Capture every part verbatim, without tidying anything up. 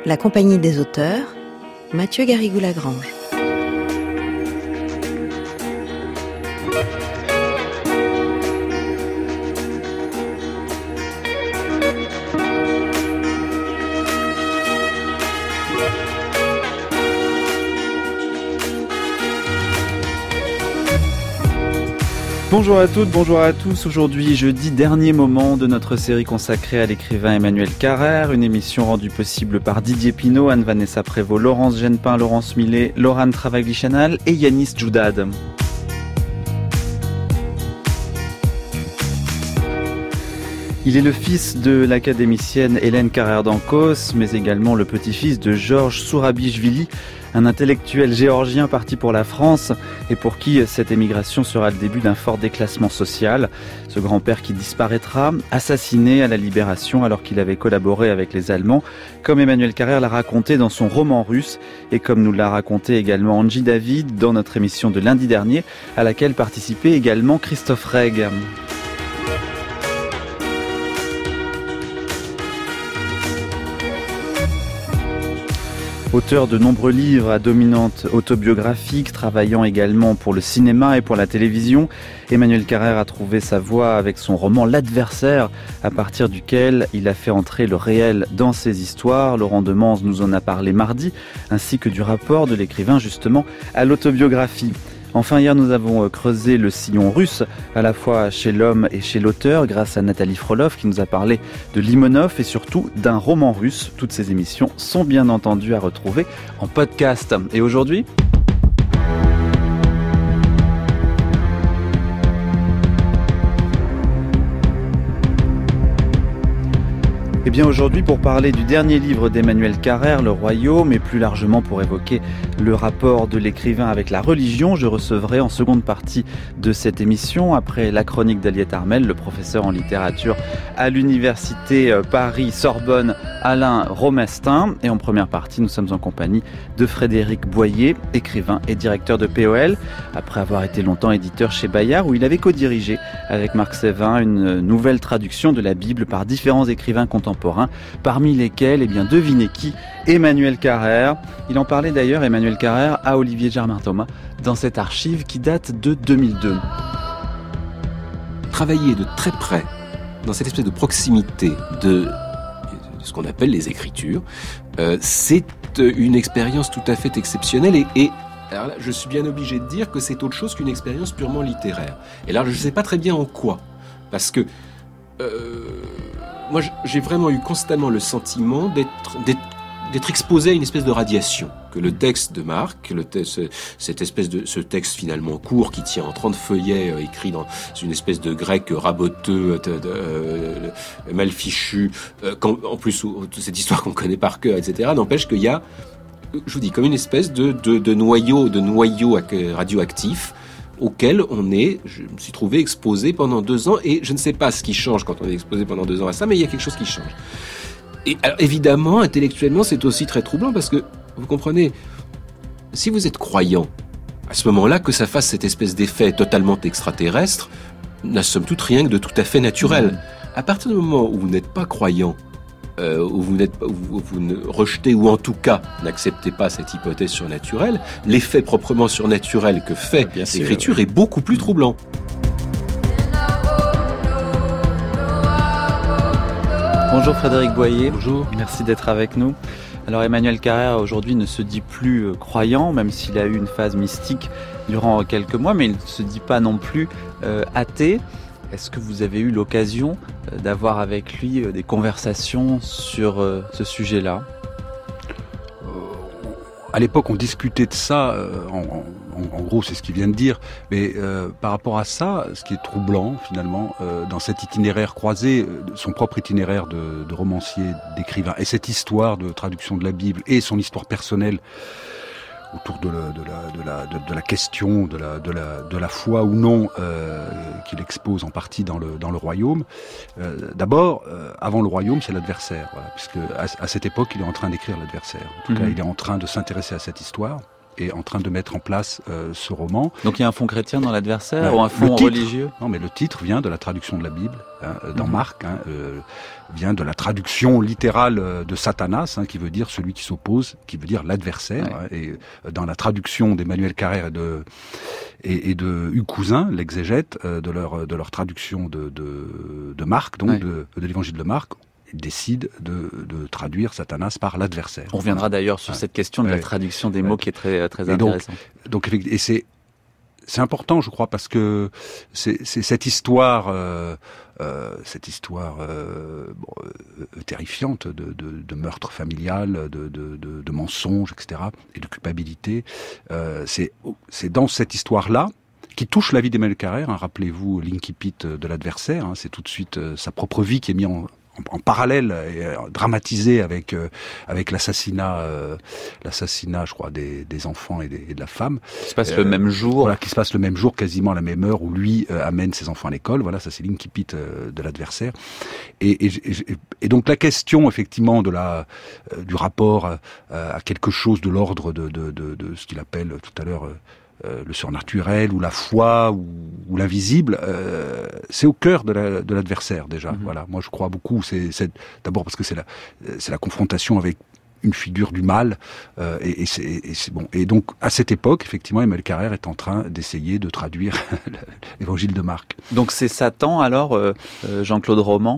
La Compagnie des auteurs, Mathieu Garrigou-Lagrange. Bonjour à toutes, bonjour à tous. Aujourd'hui, jeudi, dernier moment de notre série consacrée à l'écrivain Emmanuel Carrère. Une émission rendue possible par Didier Pinault, Anne-Vanessa Prévost, Laurence Genepin, Laurence Millet, Laurent Travagli-Chanal et Yanis Djoudad. Il est le fils de l'académicienne Hélène Carrère d'Ancos, mais également le petit-fils de Georges Sourabichvili, un intellectuel géorgien parti pour la France et pour qui cette émigration sera le début d'un fort déclassement social. Ce grand-père qui disparaîtra, assassiné à la Libération alors qu'il avait collaboré avec les Allemands, comme Emmanuel Carrère l'a raconté dans son roman russe et comme nous l'a raconté également Angie David dans notre émission de lundi dernier, à laquelle participait également Christophe Reg. Auteur de nombreux livres à dominante autobiographique, travaillant également pour le cinéma et pour la télévision, Emmanuel Carrère a trouvé sa voie avec son roman L'Adversaire, à partir duquel il a fait entrer le réel dans ses histoires. Laurent Demans nous en a parlé mardi, ainsi que du rapport de l'écrivain justement à l'autobiographie. Enfin, hier, nous avons creusé le sillon russe, à la fois chez l'homme et chez l'auteur, grâce à Nathalie Frolov, qui nous a parlé de Limonov et surtout d'un roman russe. Toutes ces émissions sont bien entendu à retrouver en podcast. Et aujourd'hui ? Eh bien aujourd'hui, pour parler du dernier livre d'Emmanuel Carrère, Le Royaume, et plus largement pour évoquer le rapport de l'écrivain avec la religion, je recevrai en seconde partie de cette émission, après la chronique d'Aliette Armel, le professeur en littérature à l'université Paris-Sorbonne, Alain Romestin. Et en première partie, nous sommes en compagnie de Frédéric Boyer, écrivain et directeur de P O L, après avoir été longtemps éditeur chez Bayard, où il avait co-dirigé avec Marc Sévin une nouvelle traduction de la Bible par différents écrivains contemporains, parmi lesquels, eh bien, devinez qui, Emmanuel Carrère. Il en parlait d'ailleurs, Emmanuel Carrère, à Olivier Germain-Thomas, dans cette archive qui date de deux mille deux. Travailler de très près, dans cette espèce de proximité de, de ce qu'on appelle les écritures, euh, c'est une expérience tout à fait exceptionnelle et, et alors là, je suis bien obligé de dire que c'est autre chose qu'une expérience purement littéraire. Et là, je ne sais pas très bien en quoi, parce que euh, moi, j'ai vraiment eu constamment le sentiment d'être, d'être, d'être exposé à une espèce de radiation. Que le texte de Marc, le texte, cette espèce de, ce texte finalement court qui tient en trente feuillets, euh, écrit dans une espèce de grec raboteux, de, de, euh, mal fichu, euh, quand, en plus, toute cette histoire qu'on connaît par cœur, et cetera, n'empêche qu'il y a, je vous dis, comme une espèce de, de, de noyau, de noyau radioactif, auquel on est, je me suis trouvé exposé pendant deux ans, et je ne sais pas ce qui change quand on est exposé pendant deux ans à ça, mais il y a quelque chose qui change. Et alors, évidemment, intellectuellement, c'est aussi très troublant, parce que, vous comprenez, si vous êtes croyant, à ce moment-là, que ça fasse cette espèce d'effet totalement extraterrestre, n'a somme toute rien que de tout à fait naturel. Mmh. À partir du moment où vous n'êtes pas croyant, Euh, où vous n'êtes pas, où vous ne rejetez ou en tout cas n'acceptez pas cette hypothèse surnaturelle, l'effet proprement surnaturel que fait Bien l'écriture sûr, oui. est beaucoup plus troublant. Bonjour Frédéric Boyer. Bonjour. Merci d'être avec nous. Alors Emmanuel Carrère aujourd'hui ne se dit plus croyant, même s'il a eu une phase mystique durant quelques mois, mais il ne se dit pas non plus euh, athée. Est-ce que vous avez eu l'occasion d'avoir avec lui des conversations sur ce sujet-là ? euh, À l'époque, on discutait de ça, euh, en, en, en gros, c'est ce qu'il vient de dire, mais euh, par rapport à ça, ce qui est troublant, finalement, euh, dans cet itinéraire croisé, son propre itinéraire de, de romancier, d'écrivain, et cette histoire de traduction de la Bible, et son histoire personnelle, autour de la, de la, de la, de, de la question de la, de la, de la foi ou non euh, qu'il expose en partie dans le, dans le Royaume. Euh, d'abord, euh, avant le Royaume, c'est l'adversaire, voilà, puisque à, à cette époque, il est en train d'écrire l'adversaire. En tout mmh. cas, il est en train de s'intéresser à cette histoire. est en train de mettre en place euh, ce roman. Donc il y a un fond chrétien dans l'adversaire Ben, ou un fond le titre, religieux? Non, mais le titre vient de la traduction de la Bible, hein, dans mmh. Marc, hein, euh, vient de la traduction littérale de Satanas, hein, qui veut dire celui qui s'oppose, qui veut dire l'adversaire. Ouais. Hein, et dans la traduction d'Emmanuel Carrère et de et, et de Hugues Cousin, l'exégète, euh, de leur de leur traduction de de, de Marc, donc ouais. de, de l'Évangile de Marc, décide de, de traduire Satanas par l'adversaire. On reviendra d'ailleurs sur ouais. cette question de ouais. la traduction des mots ouais. qui est très très intéressante. Donc, donc et c'est c'est important, je crois, parce que c'est, c'est cette histoire, euh, euh, cette histoire euh, bon, euh, terrifiante de, de, de meurtre familial, de, de, de, de mensonges, et cetera, et de culpabilité. Euh, c'est, c'est dans cette histoire-là qui touche la vie d'Emmanuel Carrère. Hein, rappelez-vous l'incipit de l'adversaire. Hein, c'est tout de suite euh, sa propre vie qui est mise en en parallèle et dramatisé avec euh, avec l'assassinat euh, l'assassinat je crois des des enfants et, des, et de la femme qui se passe euh, le même jour voilà qui se passe le même jour, quasiment à la même heure, où lui euh, amène ses enfants à l'école. Voilà, ça c'est l'incipit euh, de l'adversaire. Et, et, et, et donc la question effectivement de la euh, du rapport euh, à quelque chose de l'ordre de de de, de ce qu'il appelle tout à l'heure euh, Euh, le surnaturel ou la foi ou, ou l'invisible, euh, c'est au cœur de, la, de l'adversaire déjà. Mm-hmm. Voilà, moi je crois beaucoup. C'est, c'est d'abord parce que c'est la, c'est la confrontation avec une figure du mal, euh, et, et, c'est, et c'est bon. Et donc à cette époque, effectivement, Emmanuel Carrère est en train d'essayer de traduire l'Évangile de Marc. Donc c'est Satan alors, euh, Jean-Claude Roman?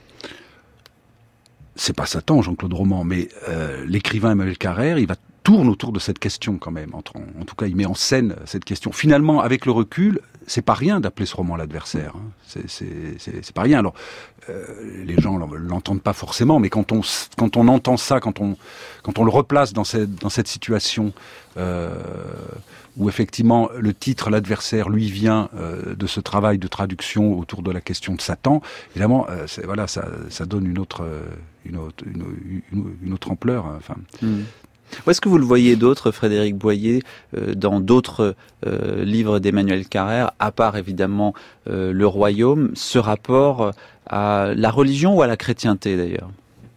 C'est pas Satan, Jean-Claude Roman, mais euh, l'écrivain Emmanuel Carrère, il va tourne autour de cette question quand même. En, en tout cas, il met en scène cette question. Finalement, avec le recul, c'est pas rien d'appeler ce roman l'adversaire. Hein. C'est, c'est, c'est, c'est pas rien. Alors, euh, les gens l'entendent pas forcément, mais quand on quand on entend ça, quand on quand on le replace dans cette dans cette situation euh, où effectivement le titre l'adversaire lui vient euh, de ce travail de traduction autour de la question de Satan, évidemment, euh, c'est, voilà, ça ça donne une autre une autre une, une, une autre ampleur. Enfin. Mmh. Où est-ce que vous le voyez d'autres, Frédéric Boyer, euh, dans d'autres euh, livres d'Emmanuel Carrère, à part évidemment euh, Le Royaume, ce rapport à la religion ou à la chrétienté d'ailleurs?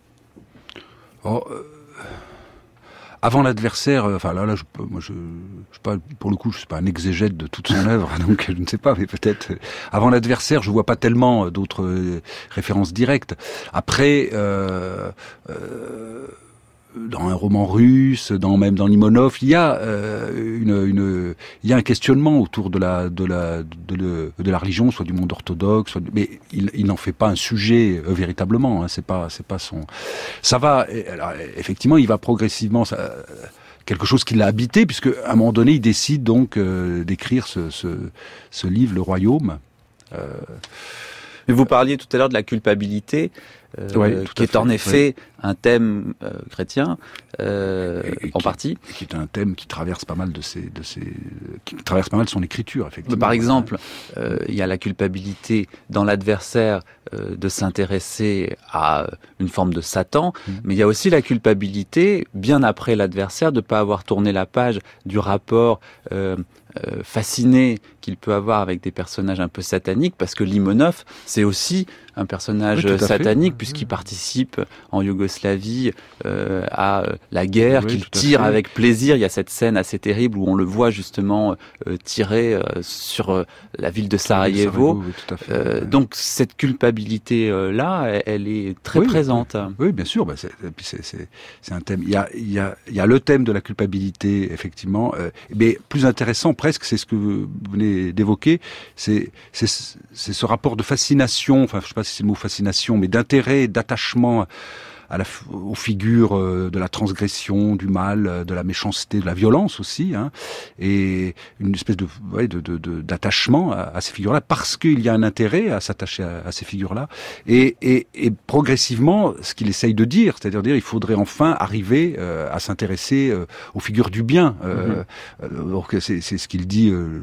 oh, euh, Avant l'adversaire, euh, enfin là, là, je, moi, je, je sais pas, pour le coup, je suis pas un exégète de toute son œuvre, donc je ne sais pas, mais peut-être. Euh, avant l'adversaire, je vois pas tellement euh, d'autres euh, références directes. Après. Euh, euh, Dans un roman russe, dans même dans Limonov, il y a euh, une, une, il y a un questionnement autour de la, de la, de, le, de la religion, soit du monde orthodoxe, soit, mais il, il n'en fait pas un sujet euh, véritablement. Hein, c'est pas, c'est pas son. Ça va. Alors, effectivement, il va progressivement. Ça, quelque chose qui l'a habité, puisque à un moment donné, il décide donc euh, d'écrire ce, ce, ce livre, Le Royaume. Euh, Mais vous parliez tout à l'heure de la culpabilité. Euh, ouais, qui est fait, en effet ouais. un thème euh, chrétien euh, et, et en qui, partie, et qui est un thème qui traverse pas mal de ses, de ses, qui traverse pas mal son écriture effectivement. Par exemple, euh, il y a la culpabilité dans l'adversaire euh, de s'intéresser à une forme de Satan, mmh. mais il y a aussi la culpabilité bien après l'adversaire de pas avoir tourné la page du rapport euh, euh, fasciné qu'il peut avoir avec des personnages un peu sataniques, parce que Limonov, c'est aussi un personnage oui, satanique, puisqu'il participe en Yougoslavie euh, à la guerre, oui, qu'il tire avec plaisir. Il y a cette scène assez terrible où on le voit justement euh, tirer euh, sur euh, la ville de Sarajevo. Oui, tout à fait. Euh, donc cette culpabilité-là, euh, elle, elle est très oui, présente. Oui, oui bien sûr. Bah, c'est, c'est, c'est, c'est un thème. Il y, a, il, y a, il y a le thème de la culpabilité, effectivement. Euh, mais plus intéressant presque, c'est ce que vous venez d'évoquer, c'est, c'est, c'est ce rapport de fascination, enfin je sais pas si c'est le mot fascination, mais d'intérêt, d'attachement à la, aux figures de la transgression, du mal, de la méchanceté, de la violence aussi, hein, et une espèce de, ouais, de, de, de d'attachement à, à ces figures-là, parce qu'il y a un intérêt à s'attacher à, à ces figures-là, et, et, et progressivement, ce qu'il essaye de dire, c'est-à-dire dire, il faudrait enfin arriver euh, à s'intéresser euh, aux figures du bien. Euh, mm-hmm. Donc c'est, c'est ce qu'il dit. Euh,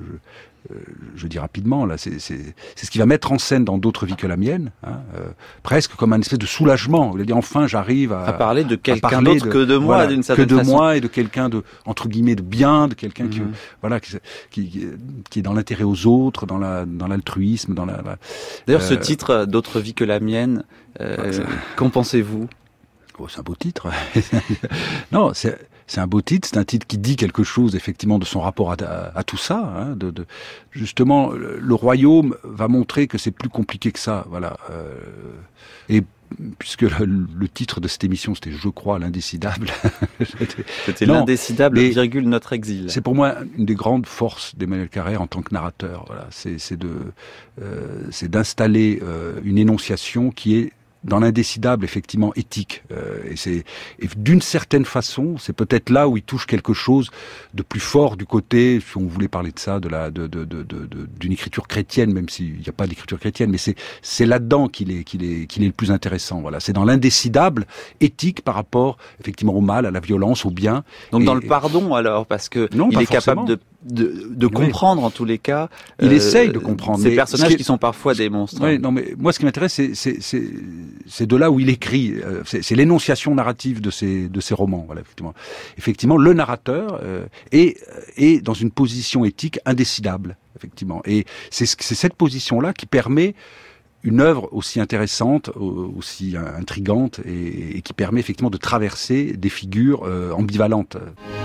je dis rapidement, là, c'est, c'est, c'est ce qui va mettre en scène dans d'autres vies que la mienne, hein, euh, presque comme un espèce de soulagement. Il a dit enfin, j'arrive à, à parler de quelqu'un d'autre de, que de moi, voilà, d'une certaine que de façon. moi et de quelqu'un de entre guillemets de bien, de quelqu'un mmh. qui, voilà, qui, qui, qui est dans l'intérêt aux autres, dans la, dans l'altruisme, dans la. la D'ailleurs, euh, ce titre d'autres vies que la mienne, euh, bah, qu'en pensez-vous? Oh, c'est un beau titre. Non, c'est. c'est un beau titre, c'est un titre qui dit quelque chose effectivement de son rapport à, à, à tout ça. Hein, de, de, justement, le, le royaume va montrer que c'est plus compliqué que ça. Voilà. Euh, et puisque le, le titre de cette émission, c'était, je crois, l'indécidable. C'était non, l'indécidable, virgule, notre exil. C'est pour moi une des grandes forces d'Emmanuel Carrère en tant que narrateur. Voilà, c'est, c'est, de, euh, c'est d'installer euh, une énonciation qui est dans l'indécidable, effectivement, éthique. Euh, et, c'est, et d'une certaine façon, c'est peut-être là où il touche quelque chose de plus fort du côté, si on voulait parler de ça, de la, de, de, de, de, de, d'une écriture chrétienne, même s'il n'y a pas d'écriture chrétienne, mais c'est, c'est là-dedans qu'il est, qu'il est, qu'il est le plus intéressant. Voilà, c'est dans l'indécidable éthique par rapport, effectivement, au mal, à la violence, au bien. Donc et, dans le pardon, alors, parce que non, il est forcément. capable de de, de comprendre, oui. En tous les cas. Il euh, essaye de comprendre. Ces mais personnages qui, qui sont parfois des monstres. Oui, non, mais moi, ce qui m'intéresse, c'est, c'est, c'est, c'est de là où il écrit. C'est, c'est l'énonciation narrative de ses, de ses romans. Voilà, effectivement. Effectivement, le narrateur euh, est, est dans une position éthique indécidable, effectivement. Et c'est, c'est cette position-là qui permet une œuvre aussi intéressante, aussi intrigante, et, et qui permet effectivement de traverser des figures euh, ambivalentes.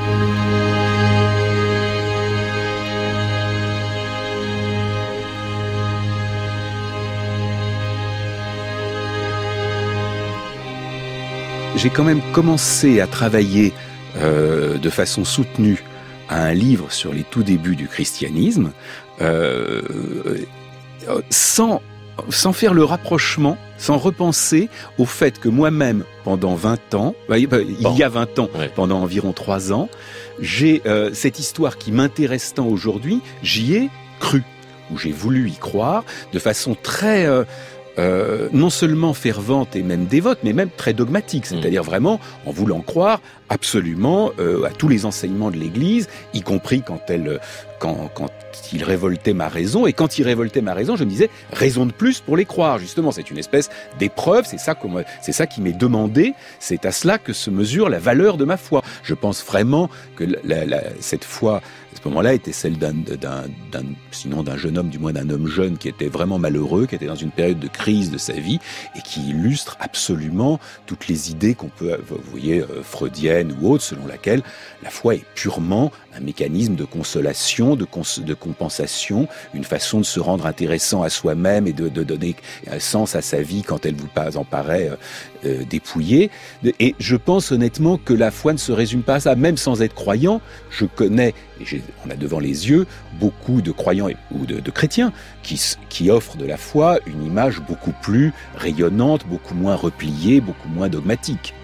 J'ai quand même commencé à travailler euh, de façon soutenue à un livre sur les tout débuts du christianisme, euh, sans, sans faire le rapprochement, sans repenser au fait que moi-même, pendant vingt ans, il bon. y a vingt ans, ouais. pendant environ trois ans, j'ai euh, cette histoire qui m'intéresse tant aujourd'hui, j'y ai cru, ou j'ai voulu y croire, de façon très... Euh, Euh, non seulement fervente et même dévote, mais même très dogmatique, c'est-à-dire vraiment en voulant croire absolument euh, à tous les enseignements de l'Église, y compris quand elle, quand, quand il révoltait ma raison, et quand il révoltait ma raison, je me disais raison de plus pour les croire. Justement, c'est une espèce d'épreuve, c'est ça qu'on, c'est ça qui m'est demandé, c'est à cela que se mesure la valeur de ma foi. Je pense vraiment que la, la, cette foi, à ce moment-là, était celle d'un, d'un, d'un, sinon d'un jeune homme, du moins d'un homme jeune qui était vraiment malheureux, qui était dans une période de crise de sa vie et qui illustre absolument toutes les idées qu'on peut, vous voyez, freudiennes ou autres, selon laquelle la foi est purement un mécanisme de consolation, de, cons- de compensation, une façon de se rendre intéressant à soi-même et de, de donner un sens à sa vie quand elle vous en paraît euh, dépouillée. Et je pense honnêtement que la foi ne se résume pas à ça, même sans être croyant. Je connais, et j'ai, on a devant les yeux, beaucoup de croyants et, ou de, de chrétiens qui, qui offrent de la foi une image beaucoup plus rayonnante, beaucoup moins repliée, beaucoup moins dogmatique.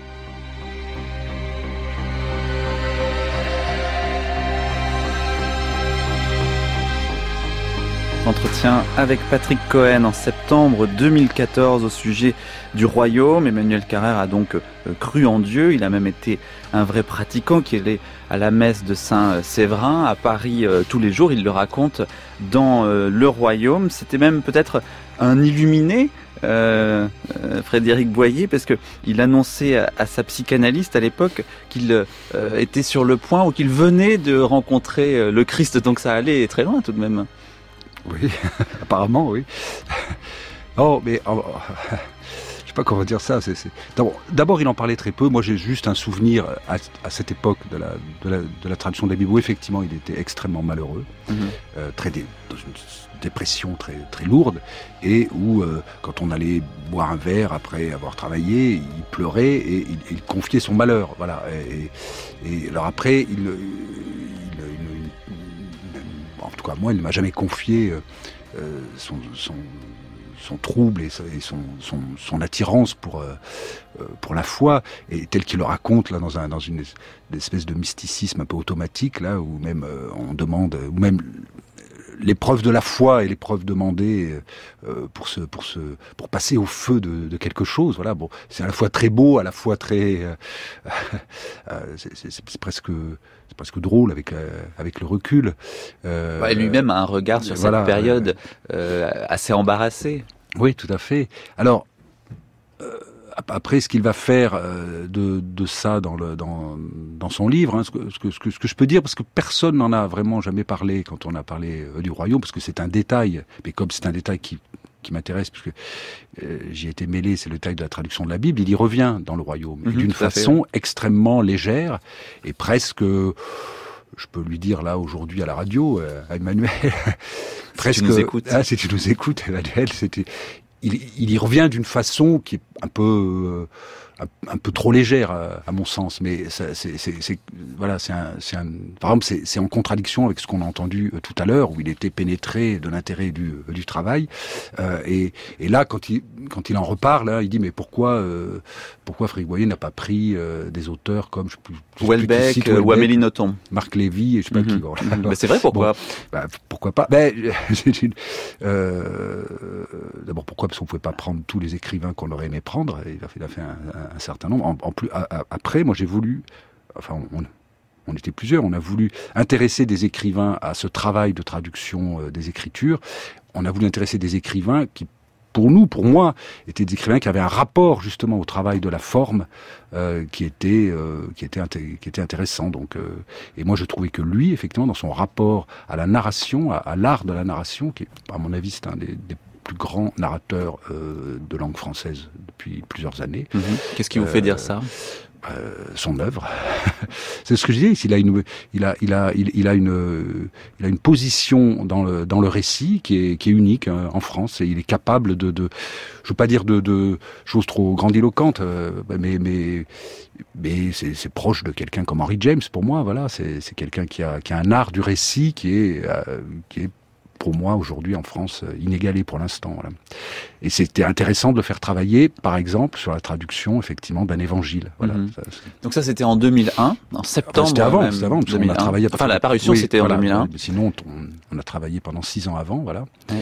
Entretien avec Patrick Cohen en septembre deux mille quatorze au sujet du royaume. Emmanuel Carrère a donc cru en Dieu. Il a même été un vrai pratiquant qui allait à la messe de Saint-Séverin à Paris euh, tous les jours. Il le raconte dans euh, Le Royaume. C'était même peut-être un illuminé, euh, euh, Frédéric Boyer, parce que il annonçait à, à sa psychanalyste à l'époque qu'il euh, était sur le point ou qu'il venait de rencontrer le Christ. Donc ça allait très loin tout de même. Oui, apparemment, oui. Oh, mais oh, je sais pas comment dire ça. C'est, c'est... D'abord, d'abord, il en parlait très peu. Moi, j'ai juste un souvenir à, à cette époque de la, de, la, de la traduction de la Bible où effectivement, il était extrêmement malheureux, mm-hmm. euh, très dé, dans une dépression très très lourde, et où euh, quand on allait boire un verre après avoir travaillé, il pleurait et il, il confiait son malheur. Voilà. Et, et alors après, il, il en tout cas, moi, il ne m'a jamais confié euh, son, son, son trouble et, et son, son, son attirance pour, euh, pour la foi, et tel qu'il le raconte là, dans, un, dans une, une espèce de mysticisme un peu automatique, là, où même euh, on demande, ou même l'épreuve de la foi et l'épreuve demandée euh, pour, se, pour, se, pour passer au feu de, de quelque chose. Voilà, bon, c'est à la fois très beau, à la fois très... Euh, euh, c'est, c'est, c'est presque... C'est presque drôle avec euh, avec le recul. Euh, ouais, lui-même a un regard sur voilà, cette période euh, assez embarrassée. Oui, tout à fait. Alors euh, après, ce qu'il va faire euh, de de ça dans le dans dans son livre, hein, ce, que, ce que ce que ce que je peux dire, parce que personne n'en a vraiment jamais parlé quand on a parlé euh, du royaume, parce que c'est un détail. Mais comme c'est un détail qui qui m'intéresse, puisque euh, j'y ai été mêlé, c'est le texte de la traduction de la Bible. Il y revient dans le Royaume, mmh, d'une façon fait. extrêmement légère et presque... Je peux lui dire là aujourd'hui à la radio, euh, à Emmanuel, presque. Si tu nous écoutes. Ah, si tu nous écoutes, Emmanuel, c'était. Il, il y revient d'une façon qui est un peu, euh, un, un peu trop légère à, à mon sens, mais ça, c'est, c'est, c'est, voilà, c'est un, c'est un. Par exemple, c'est, c'est en contradiction avec ce qu'on a entendu euh, tout à l'heure, où il était pénétré de l'intérêt du, euh, du travail, euh, et, et là, quand il, quand il en reparle, là, il dit mais pourquoi, euh, pourquoi Frédéric Boyer n'a pas pris euh, des auteurs comme je, je Houellebecq, cite, ou Amélie Nothomb, Marc Lévy, et je sais pas mm-hmm. qui. Bon, bah c'est vrai, pourquoi bon, bah, pourquoi pas ben, c'est une, euh, d'abord pourquoi parce qu'on pouvait pas prendre tous les écrivains qu'on aurait aimé prendre. Il a fait, il a fait un, un, un certain nombre. En, en plus, à, à, après, moi j'ai voulu, enfin on, on était plusieurs, on a voulu intéresser des écrivains à ce travail de traduction euh, des écritures. On a voulu intéresser des écrivains qui, pour nous, pour moi, étaient des écrivains qui avaient un rapport justement au travail de la forme euh, qui était euh, qui était inté- qui était intéressant. Donc, euh, et moi, je trouvais que lui, effectivement, dans son rapport à la narration, à, à l'art de la narration, qui, est, à mon avis, c'est un des, des plus grands narrateurs euh, de langue française depuis plusieurs années. Mmh. Qu'est-ce qui vous euh, fait dire ça ? Euh, son œuvre, c'est ce que je disais. Il a une, il a, il a, il, il a une, il a une position dans le dans le récit qui est qui est unique hein, en France et il est capable de, de, je veux pas dire de, de choses trop grandiloquentes, euh, mais mais mais c'est, c'est proche de quelqu'un comme Henry James pour moi. Voilà, c'est c'est quelqu'un qui a qui a un art du récit qui est euh, qui est pour moi, aujourd'hui, en France, inégalé pour l'instant. Voilà. Et c'était intéressant de le faire travailler, par exemple, sur la traduction, effectivement, d'un évangile. Voilà. Mmh. Ça, Donc ça, c'était en deux mille un, en septembre. Enfin, c'était avant, même, c'était avant. deux mille un. On a travaillé à... Enfin, la parution, oui, c'était voilà, en deux mille un. Sinon, on, on a travaillé pendant six ans avant, voilà. Ouais.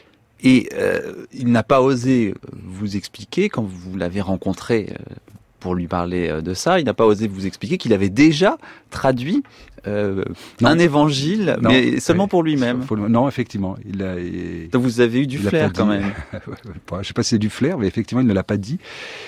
Et euh, il n'a pas osé vous expliquer, quand vous l'avez rencontré euh, pour lui parler de ça, il n'a pas osé vous expliquer qu'il avait déjà traduit Euh, un évangile, non, mais seulement oui, pour lui-même. Faut, non, effectivement. Il a, il, Donc vous avez eu du flair quand même. Je ne sais pas si c'est du flair, mais effectivement, il ne l'a pas dit.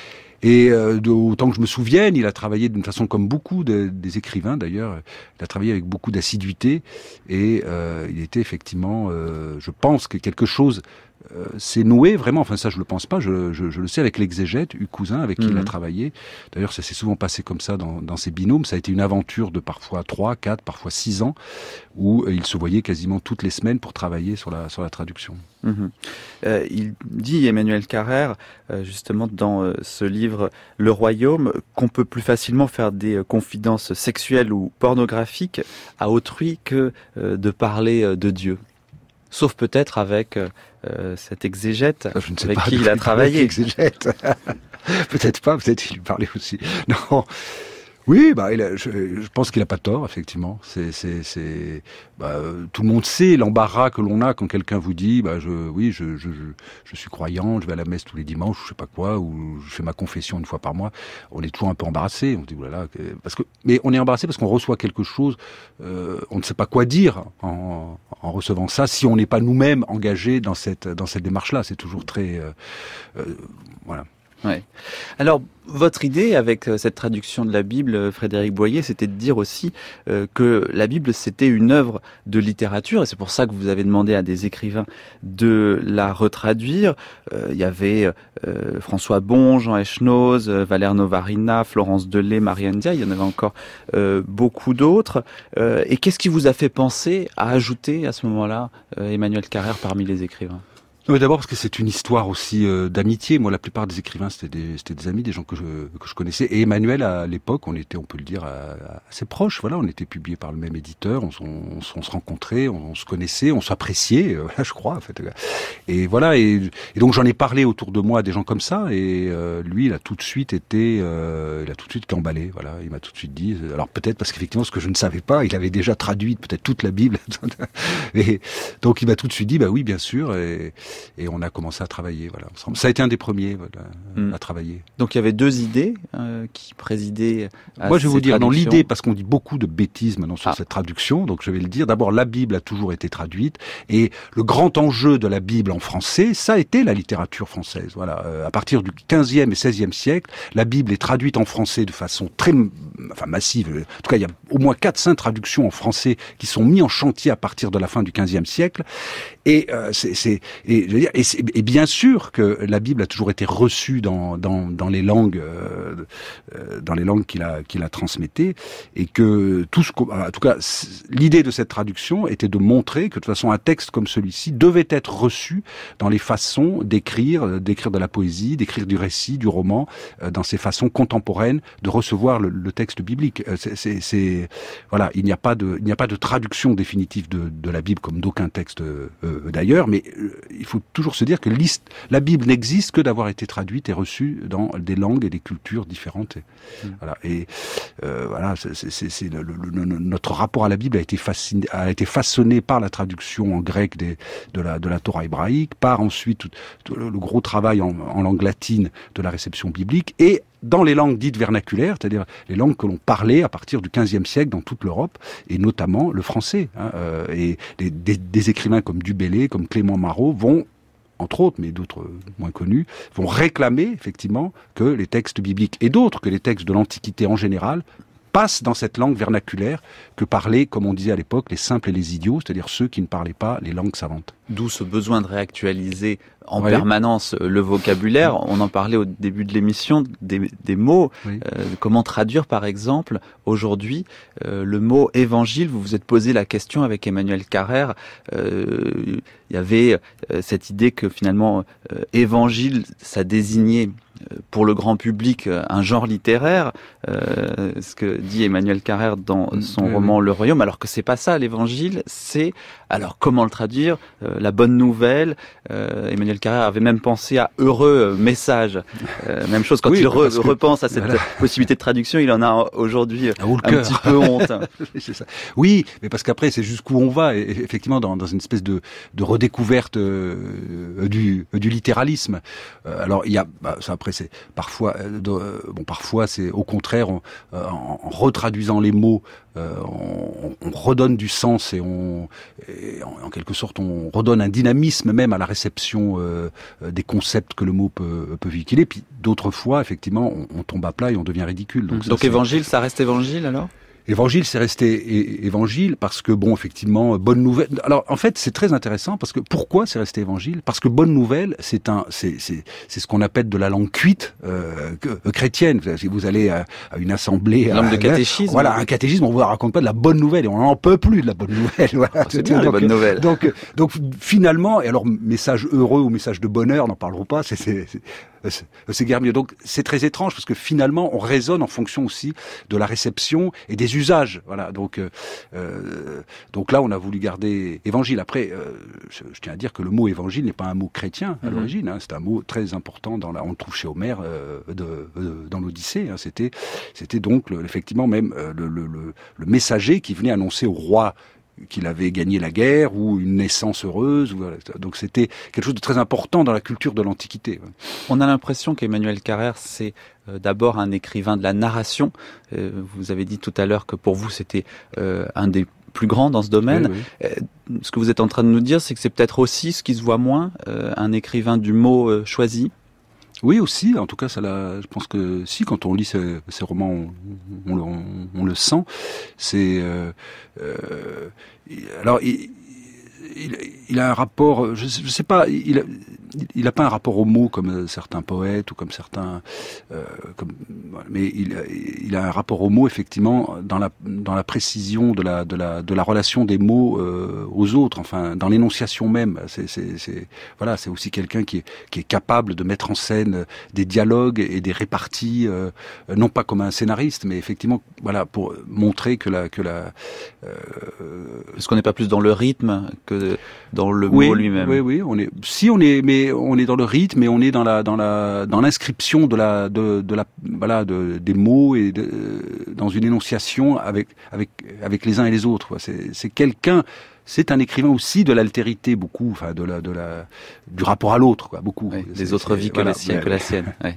Et euh, de, autant que je me souvienne, il a travaillé d'une façon comme beaucoup de, des écrivains d'ailleurs. Il a travaillé avec beaucoup d'assiduité et euh, il était effectivement, euh, je pense que quelque chose euh, s'est noué vraiment. Enfin ça, je le pense pas. Je, je, je le sais avec l'exégète Hugues Cousin, avec qui mmh. il a travaillé. D'ailleurs, ça s'est souvent passé comme ça dans, dans ses binômes. Ça a été une aventure de parfois trois, quatre, parfois six ans, où euh, il se voyait quasiment toutes les semaines pour travailler sur la sur la traduction. Mmh. Euh, il dit, Emmanuel Carrère, euh, justement dans euh, ce livre « Le Royaume », qu'on peut plus facilement faire des euh, confidences sexuelles ou pornographiques à autrui que euh, de parler euh, de Dieu. Sauf peut-être avec euh, cet exégète Je ne sais avec pas qui il a travaillé. Exégète. Peut-être pas, peut-être il lui parlait aussi. Non. Oui, bah, il a, je, je pense qu'il a pas tort, effectivement. C'est, c'est, c'est, bah, tout le monde sait l'embarras que l'on a quand quelqu'un vous dit, bah, je, oui, je, je, je, je suis croyant, je vais à la messe tous les dimanches, je sais pas quoi, ou je fais ma confession une fois par mois. On est toujours un peu embarrassé. On dit, oulala, parce que, mais on est embarrassé parce qu'on reçoit quelque chose, euh, on ne sait pas quoi dire en, en recevant ça, si on n'est pas nous-mêmes engagés dans cette, dans cette démarche-là. C'est toujours très, euh, euh, voilà. Ouais. Alors, votre idée avec cette traduction de la Bible, Frédéric Boyer, c'était de dire aussi euh, que la Bible, c'était une œuvre de littérature, et c'est pour ça que vous avez demandé à des écrivains de la retraduire. Euh, il y avait euh, François Bon, Jean Echenoz, Valère Novarina, Florence Delay, Marianne Dia, il y en avait encore euh, beaucoup d'autres. Euh, et qu'est-ce qui vous a fait penser à ajouter à ce moment-là euh, Emmanuel Carrère parmi les écrivains ? Non, mais d'abord parce que c'est une histoire aussi euh, d'amitié. Moi, la plupart des écrivains, c'était des, c'était des amis, des gens que je, que je connaissais. Et Emmanuel, à l'époque, on était, on peut le dire, à, à assez proches. Voilà, on était publiés par le même éditeur. On, on, on se rencontrait, on, on se connaissait, on s'appréciait. Euh, je crois, en fait. Et voilà. Et, et donc, j'en ai parlé autour de moi à des gens comme ça. Et euh, lui, il a tout de suite été, euh, il a tout de suite été emballé. Voilà, il m'a tout de suite dit. Alors peut-être parce qu'effectivement, ce que je ne savais pas, il avait déjà traduit peut-être toute la Bible. Et donc, il m'a tout de suite dit, bah oui, bien sûr. Et, Et on a commencé à travailler, voilà. Ça a été un des premiers voilà, mmh. à travailler. Donc il y avait deux idées euh, qui présidaient à Moi je vais vous dire, traductions. non, l'idée, parce qu'on dit beaucoup de bêtises maintenant sur ah. cette traduction, donc je vais le dire. D'abord, la Bible a toujours été traduite, et le grand enjeu de la Bible en français, ça a été la littérature française. Voilà, euh, à partir du quinzième et seizième siècle, la Bible est traduite en français de façon très, enfin massive. En tout cas, il y a au moins quatre, cinq traductions en français qui sont mises en chantier à partir de la fin du quinzième siècle. Et euh, c'est, c'est et, et, je veux dire, et, et bien sûr que la Bible a toujours été reçue dans, dans, dans les langues, euh, dans les langues qu'il a, qu'il a transmettées, et que tout ce, en tout cas, l'idée de cette traduction était de montrer que de toute façon un texte comme celui-ci devait être reçu dans les façons d'écrire, d'écrire de la poésie, d'écrire du récit, du roman, euh, dans ces façons contemporaines de recevoir le, le texte biblique. C'est, c'est, c'est voilà, il n'y a pas de, il n'y a pas de traduction définitive de, de la Bible comme d'aucun texte euh, d'ailleurs, mais euh, il faut toujours se dire que la Bible n'existe que d'avoir été traduite et reçue dans des langues et des cultures différentes. Et, mmh. Voilà, et euh, voilà, c'est, c'est, c'est le, le, le, notre rapport à la Bible a été, fasciné, a été façonné par la traduction en grec des, de, la, de la Torah hébraïque, par ensuite tout, tout le, le gros travail en, en langue latine de la réception biblique, et dans les langues dites vernaculaires, c'est-à-dire les langues que l'on parlait à partir du quinzième siècle dans toute l'Europe, et notamment le français. Hein, euh, et des, des, des écrivains comme Du Bellay, comme Clément Marot vont, entre autres, mais d'autres moins connus, vont réclamer effectivement que les textes bibliques, et d'autres que les textes de l'Antiquité en général, passent dans cette langue vernaculaire que parlaient, comme on disait à l'époque, les simples et les idiots, c'est-à-dire ceux qui ne parlaient pas les langues savantes. D'où ce besoin de réactualiser en oui. permanence le vocabulaire. On en parlait au début de l'émission, des, des mots. Oui. Euh, comment traduire, par exemple, aujourd'hui, euh, le mot évangile. Vous vous êtes posé la question avec Emmanuel Carrère. Euh, il y avait euh, cette idée que finalement, euh, évangile, ça désignait pour le grand public un genre littéraire, euh, ce que dit Emmanuel Carrère dans son mmh. roman Le Royaume, alors que c'est pas ça l'évangile, c'est, alors comment le traduire, euh, la bonne nouvelle. euh, Emmanuel Carrère avait même pensé à heureux message, euh, même chose quand oui, il re- que, repense à cette voilà. possibilité de traduction, il en a aujourd'hui un cœur. petit peu honte. C'est ça. Oui, mais parce qu'après c'est jusqu'où on va, et effectivement dans, dans une espèce de, de redécouverte euh, du, du littéralisme. Euh, alors il y a, bah, ça après c'est parfois, euh, de, euh, bon parfois c'est au contraire on, euh, en, en retraduisant les mots, euh, on, on redonne du sens et on, et en, en quelque sorte on redonne un dynamisme même à la réception euh, des concepts que le mot peut, peut véhiculer. Puis d'autres fois effectivement on, on tombe à plat et on devient ridicule. Donc, Donc ça, évangile, ça reste évangile alors ? Évangile, c'est resté é- évangile parce que, bon, effectivement, bonne nouvelle. Alors, en fait, c'est très intéressant parce que pourquoi c'est resté évangile ? Parce que bonne nouvelle, c'est un, c'est, c'est, c'est ce qu'on appelle de la langue cuite euh, chrétienne. Si vous allez à, à une assemblée, langue à, de catéchisme. Voilà, un catéchisme, on vous raconte pas de la bonne nouvelle et on n'en peut plus de la bonne nouvelle. Voilà. Oh, c'est bien, donc, les bonnes nouvelles. Donc, donc, finalement, et alors message heureux ou message de bonheur, n'en parlerons pas. C'est, c'est, c'est C'est, c'est guère mieux. Donc c'est très étrange parce que finalement on raisonne en fonction aussi de la réception et des usages. Voilà. Donc euh, donc là on a voulu garder évangile. Après, euh, je, je tiens à dire que le mot évangile n'est pas un mot chrétien à mm-hmm. l'origine. Hein. C'est un mot très important. Dans la, on le trouve chez Homère euh, de, de, dans l'Odyssée. Hein. C'était c'était donc le, effectivement même euh, le, le, le, le messager qui venait annoncer au roi qu'il avait gagné la guerre ou une naissance heureuse. Voilà. Donc c'était quelque chose de très important dans la culture de l'Antiquité. On a l'impression qu'Emmanuel Carrère, c'est euh, d'abord un écrivain de la narration. Euh, vous avez dit tout à l'heure que pour vous, c'était euh, un des plus grands dans ce domaine. Oui, oui. Euh, ce que vous êtes en train de nous dire, c'est que c'est peut-être aussi, ce qui se voit moins, euh, un écrivain du mot euh, choisi. Oui, aussi. En tout cas, ça l'a, je pense que si, quand on lit ces, ces romans, on, on, on, on le sent. C'est euh, euh, alors il, il, il a un rapport. Je, je sais pas. Il a, il a pas un rapport aux mots comme certains poètes ou comme certains. Euh, comme, mais il, il a un rapport aux mots effectivement dans la dans la précision de la de la de la relation des mots euh, aux autres. Enfin, dans l'énonciation même. C'est c'est, c'est voilà. C'est aussi quelqu'un qui est qui est capable de mettre en scène des dialogues et des réparties, euh, non pas comme un scénariste, mais effectivement, voilà, pour montrer que la que la. Euh, Est-ce qu'on n'est pas plus dans le rythme que dans le oui, mot lui-même ? Oui, oui, on est. Si on est, mais on est dans le rythme et on est dans la dans la dans l'inscription de la de de la voilà de des mots et de, dans une énonciation avec avec avec les uns et les autres. C'est c'est quelqu'un. C'est un écrivain aussi de l'altérité, beaucoup, enfin de la de la du rapport à l'autre, quoi, beaucoup. Oui, des autres vies que voilà, la sienne, mais, que la sienne. Ouais.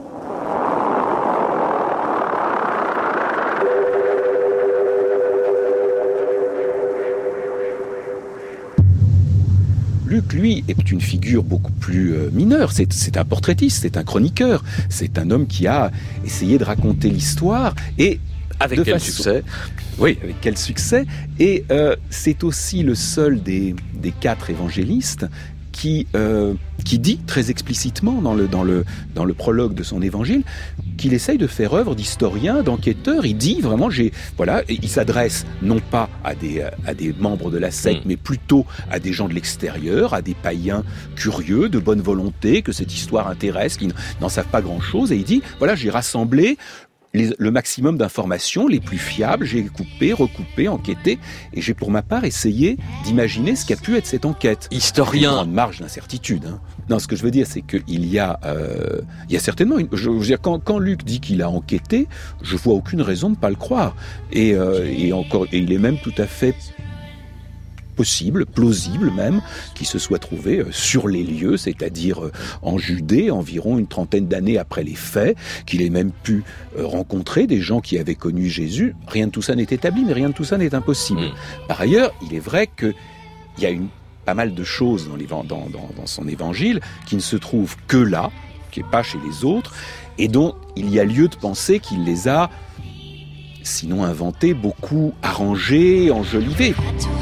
Luc, lui, est une figure beaucoup plus euh, mineure. C'est, c'est un portraitiste, c'est un chroniqueur. C'est un homme qui a essayé de raconter l'histoire et avec de quel façon... succès ? Oui, avec quel succès. Et euh, c'est aussi le seul des, des quatre évangélistes qui euh, qui dit très explicitement dans le dans le dans le prologue de son évangile qu'il essaye de faire œuvre d'historien, d'enquêteur. Il dit vraiment, j'ai voilà, et il s'adresse non pas à des à des membres de la secte, mmh. mais plutôt à des gens de l'extérieur, à des païens curieux, de bonne volonté, que cette histoire intéresse, qui n'en savent pas grand-chose. Et il dit, voilà, j'ai rassemblé Les, le maximum d'informations les plus fiables, j'ai coupé, recoupé, enquêté, et j'ai pour ma part essayé d'imaginer ce qu'a pu être cette enquête. Historien. Une grande marge d'incertitude. Hein. Non, ce que je veux dire, c'est qu'il y a, euh, il y a certainement, une, je veux dire, quand, quand Luc dit qu'il a enquêté, je vois aucune raison de ne pas le croire. Et, euh, et encore, et il est même tout à fait possible, plausible même, qu'il se soit trouvé sur les lieux, c'est-à-dire en Judée, environ une trentaine d'années après les faits, qu'il ait même pu rencontrer des gens qui avaient connu Jésus. Rien de tout ça n'est établi, mais rien de tout ça n'est impossible. Mmh. Par ailleurs, il est vrai qu'il y a une, pas mal de choses dans, les, dans, dans, dans son évangile qui ne se trouvent que là, qui n'est pas chez les autres, et dont il y a lieu de penser qu'il les a, sinon inventés, beaucoup arrangés, enjolivés.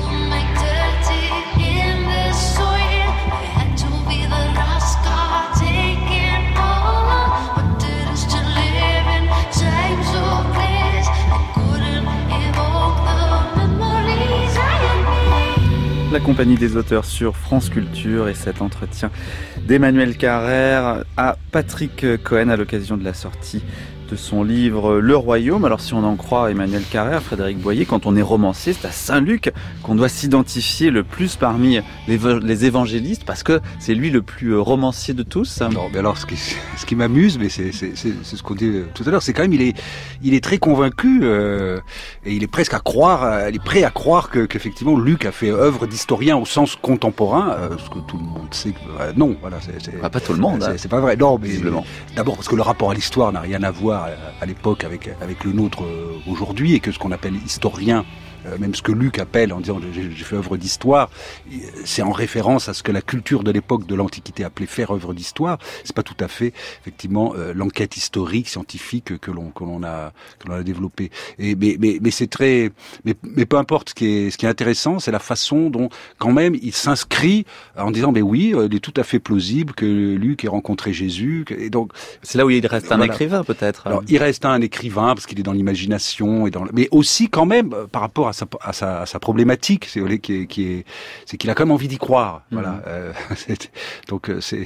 La compagnie des auteurs sur France Culture et cet entretien d'Emmanuel Carrère à Patrick Cohen à l'occasion de la sortie de son livre Le Royaume. Alors si on en croit Emmanuel Carrère, Frédéric Boyer, quand on est romancier, c'est à Saint-Luc qu'on doit s'identifier le plus parmi les, les évangélistes parce que c'est lui le plus romancier de tous. Non, mais alors ce qui, ce qui m'amuse, mais c'est, c'est, c'est, c'est ce qu'on dit tout à l'heure, c'est quand même il est, il est très convaincu euh, et il est presque à croire, il est prêt à croire que, qu'effectivement Luc a fait œuvre d'historien au sens contemporain, euh, ce que tout le monde sait que euh, non, voilà, c'est, c'est ah, pas tout le monde, c'est, hein. c'est pas vrai. Non, mais visiblement. D'abord parce que le rapport à l'histoire n'a rien à voir à l'époque avec avec le nôtre aujourd'hui et que ce qu'on appelle historien, euh, même ce que Luc appelle en disant j'ai, j'ai fait œuvre d'histoire, c'est en référence à ce que la culture de l'époque de l'Antiquité appelait faire œuvre d'histoire. C'est pas tout à fait effectivement euh, l'enquête historique scientifique que l'on que l'on a que l'on a développée. Et mais mais mais c'est très mais mais peu importe, ce qui est ce qui est intéressant, c'est la façon dont quand même il s'inscrit en disant mais oui, il est tout à fait plausible que Luc ait rencontré Jésus. Et donc c'est là où il reste un voilà. écrivain peut-être. Alors, il reste un écrivain parce qu'il est dans l'imagination et dans mais aussi quand même par rapport à sa à sa, à sa problématique, c'est qui est, qui est c'est qu'il a quand même envie d'y croire. Mmh. Voilà. Euh, donc c'est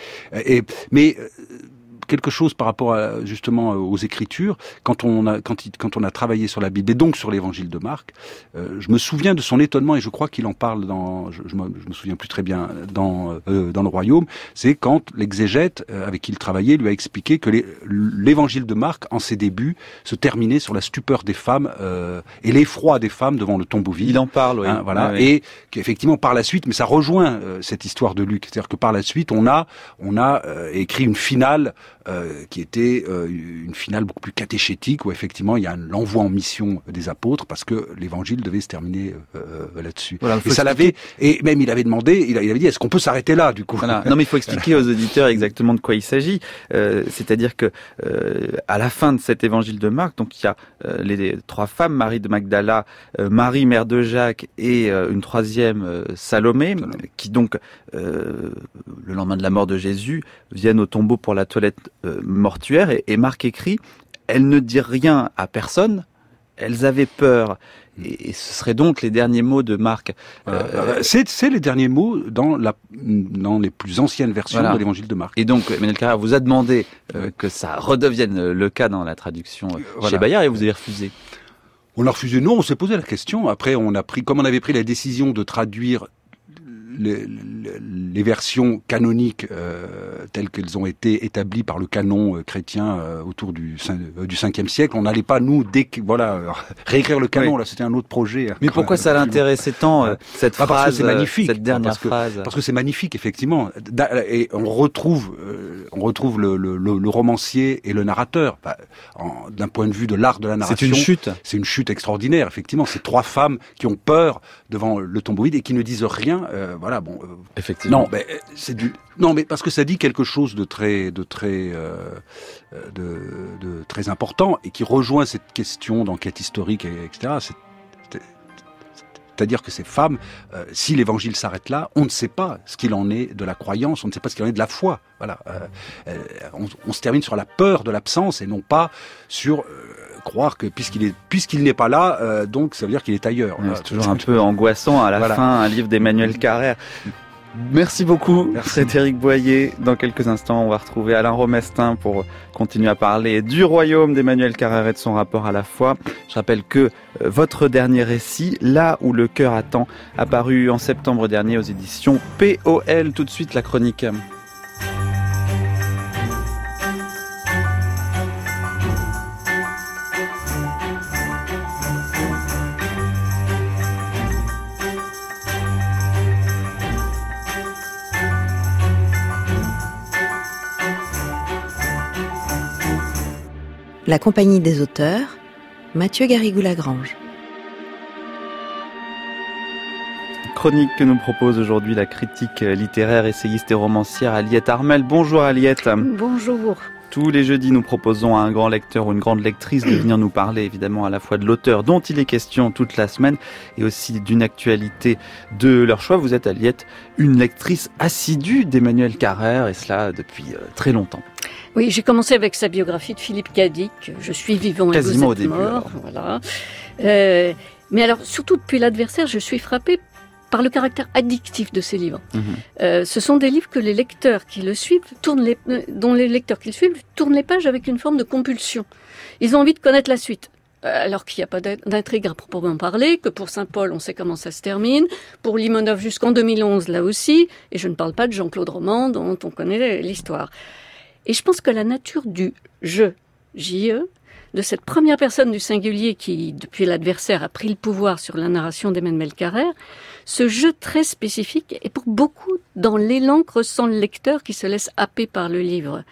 et mais quelque chose par rapport à, justement aux Écritures, quand on a quand, il, quand on a travaillé sur la Bible et donc sur l'Évangile de Marc, euh, je me souviens de son étonnement et je crois qu'il en parle dans, je, je, me, je me souviens plus très bien dans euh, dans le Royaume, c'est quand l'exégète euh, avec qui il travaillait lui a expliqué que les, l'Évangile de Marc en ses débuts se terminait sur la stupeur des femmes euh, et l'effroi des femmes devant le tombeau vide. Il en parle, oui. Hein, voilà, oui, oui. Et qu'effectivement par la suite, mais ça rejoint euh, cette histoire de Luc, c'est-à-dire que par la suite on a on a euh, écrit une finale. Euh, qui était euh, une finale beaucoup plus catéchétique où effectivement il y a l'envoi en mission des apôtres parce que l'évangile devait se terminer euh, là-dessus. Voilà, et ça l'avait et même il avait demandé, il avait dit est-ce qu'on peut s'arrêter là du coup. Voilà. Non mais il faut expliquer aux auditeurs exactement de quoi il s'agit. Euh, c'est-à-dire que euh, à la fin de cet évangile de Marc, donc il y a euh, les, les trois femmes, Marie de Magdala, euh, Marie mère de Jacques et euh, une troisième euh, Salomé, Salomé, qui donc euh, le lendemain de la mort de Jésus viennent au tombeau pour la toilette Euh, mortuaire et, et Marc écrit elles ne dirent rien à personne, elles avaient peur et, et ce serait donc les derniers mots de Marc. Euh, c'est, c'est les derniers mots dans la dans les plus anciennes versions voilà. de l'Évangile de Marc. Et donc Emmanuel Carrère vous a demandé euh, que ça redevienne le cas dans la traduction euh, voilà. chez Bayard et vous avez refusé. On a refusé. Non, on s'est posé la question. Après, on a pris comme on avait pris la décision de traduire Les, les, les versions canoniques euh, telles qu'elles ont été établies par le canon euh, chrétien euh, autour du, euh, du cinquième siècle, on n'allait pas nous dé- voilà euh, réécrire le canon. Oui. Là, c'était un autre projet. Mais quand, pourquoi ça l'intéressait tant euh, cette ah, phrase, parce que c'est magnifique, cette dernière parce que, phrase parce que c'est magnifique effectivement. Et on retrouve, euh, on retrouve le, le, le, le romancier et le narrateur. Bah, en, d'un point de vue de l'art de la narration, c'est une chute. C'est une chute extraordinaire. Effectivement, c'est trois femmes qui ont peur devant le tombeau vide et qui ne disent rien. Euh, voilà, bon. Euh, Effectivement. Non, mais c'est du. Non, mais parce que ça dit quelque chose de très, de très, euh, de, de très important et qui rejoint cette question d'enquête historique, et, etc. C'est, c'est C'est-à-dire que ces femmes, euh, si l'évangile s'arrête là, on ne sait pas ce qu'il en est de la croyance, on ne sait pas ce qu'il en est de la foi. Voilà. Euh, euh, on, on se termine sur la peur de l'absence et non pas sur euh, croire que puisqu'il est puisqu'il n'est pas là, euh, donc ça veut dire qu'il est ailleurs. Ouais, c'est toujours un peu angoissant à la voilà. fin, un livre d'Emmanuel Carrère. Merci beaucoup, Merci. Frédéric Boyer. Dans quelques instants, on va retrouver Alain Romestin pour continuer à parler du royaume d'Emmanuel Carrère et de son rapport à la foi. Je rappelle que euh, votre dernier récit, Là où le cœur attend, apparu en septembre dernier aux éditions P O L. Tout de suite, la chronique. La compagnie des auteurs, Mathieu Garrigou-Lagrange. Chronique que nous propose aujourd'hui la critique littéraire, essayiste et romancière Aliette Armel. Bonjour Aliette. Bonjour. Tous les jeudis, nous proposons à un grand lecteur ou une grande lectrice de venir nous parler évidemment à la fois de l'auteur dont il est question toute la semaine et aussi d'une actualité de leur choix. Vous êtes, Aliette, une lectrice assidue d'Emmanuel Carrère et cela depuis très longtemps. Oui, j'ai commencé avec sa biographie de Philippe Cadic. Je suis vivant et Quasiment vous êtes au début, mort. Alors. Voilà. Euh, mais alors, surtout depuis l'adversaire, je suis frappée par le caractère addictif de ces livres. Mmh. Euh, ce sont des livres que les lecteurs qui le suivent tournent les, dont les lecteurs qui le suivent tournent les pages avec une forme de compulsion. Ils ont envie de connaître la suite. Alors qu'il n'y a pas d'intrigue à proprement parler, que pour Saint-Paul, on sait comment ça se termine, pour Limonov jusqu'en deux mille onze, là aussi, et je ne parle pas de Jean-Claude Roman, dont on connaît l'histoire. Et je pense que la nature du « je », J E, de cette première personne du singulier qui, depuis l'adversaire, a pris le pouvoir sur la narration d'Emmanuel Carrère, ce jeu très spécifique est pour beaucoup dans l'élan que ressent le lecteur qui se laisse happer par le livre.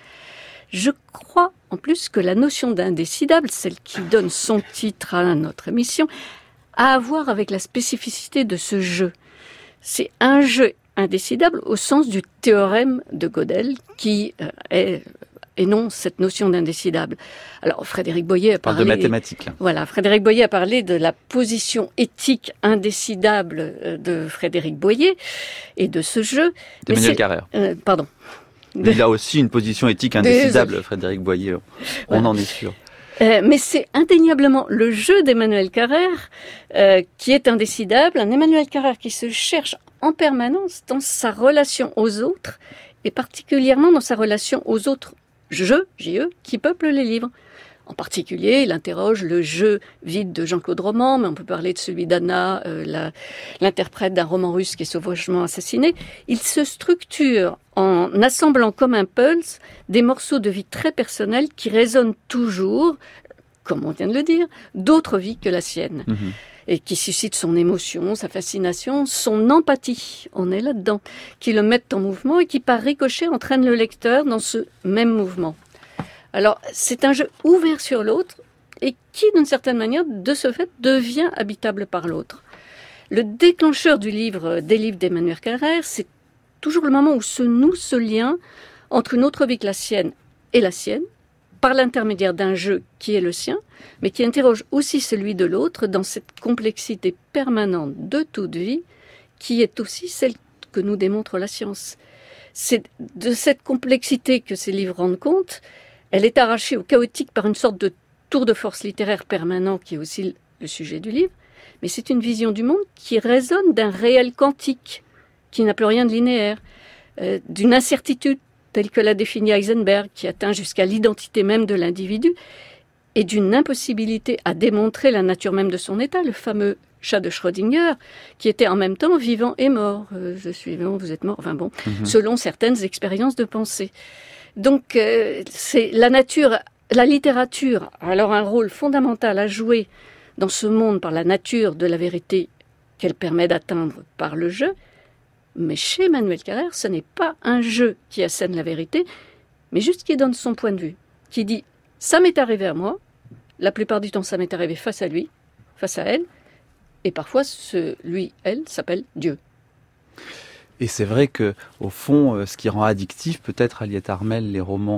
Je crois en plus que la notion d'indécidable, celle qui donne son titre à notre émission, a à voir avec la spécificité de ce jeu. C'est un jeu indécidable au sens du théorème de Gödel qui euh, est, énonce cette notion d'indécidable. Alors Frédéric Boyer a parlé... de mathématiques. Là. Voilà, Frédéric Boyer a parlé de la position éthique indécidable de Frédéric Boyer et de ce jeu. D'Emmanuel Carrère. Euh, pardon. De... Il a aussi une position éthique indécidable, Désolé. Frédéric Boyer. On voilà. en est sûr. Euh, mais c'est indéniablement le jeu d'Emmanuel Carrère euh, qui est indécidable. Un Emmanuel Carrère qui se cherche en permanence dans sa relation aux autres et particulièrement dans sa relation aux autres jeux, J E, qui peuplent les livres. En particulier, il interroge le jeu vide de Jean-Claude Roman, mais on peut parler de celui d'Anna, euh, la, l'interprète d'un roman russe qui est sauvagement assassiné. Il se structure en assemblant comme un pulse des morceaux de vie très personnels qui résonnent toujours, comme on vient de le dire, d'autres vies que la sienne. Mmh. Et qui suscitent son émotion, sa fascination, son empathie, on est là-dedans, qui le mettent en mouvement et qui par ricochet entraînent le lecteur dans ce même mouvement. Alors, c'est un jeu ouvert sur l'autre et qui, d'une certaine manière, de ce fait, devient habitable par l'autre. Le déclencheur du livre, des livres d'Emmanuel Carrère, c'est toujours le moment où se noue ce lien entre une autre vie que la sienne et la sienne, par l'intermédiaire d'un jeu qui est le sien, mais qui interroge aussi celui de l'autre dans cette complexité permanente de toute vie, qui est aussi celle que nous démontre la science. C'est de cette complexité que ces livres rendent compte. Elle est arrachée au chaotique par une sorte de tour de force littéraire permanent qui est aussi le sujet du livre, mais c'est une vision du monde qui résonne d'un réel quantique, qui n'a plus rien de linéaire, euh, d'une incertitude telle que l'a définie Heisenberg, qui atteint jusqu'à l'identité même de l'individu, et d'une impossibilité à démontrer la nature même de son état, le fameux chat de Schrödinger, qui était en même temps vivant et mort. Euh, je suis vivant, vous êtes mort, enfin bon, mm-hmm. selon certaines expériences de pensée. Donc, euh, c'est la nature, la littérature a alors un rôle fondamental à jouer dans ce monde par la nature de la vérité qu'elle permet d'atteindre par le jeu. Mais chez Emmanuel Carrère, ce n'est pas un jeu qui assène la vérité, mais juste qui donne son point de vue, qui dit « ça m'est arrivé à moi », la plupart du temps ça m'est arrivé face à lui, face à elle, et parfois ce lui, elle, s'appelle Dieu. Et c'est vrai que, au fond, ce qui rend addictif peut-être Aliette Armel les romans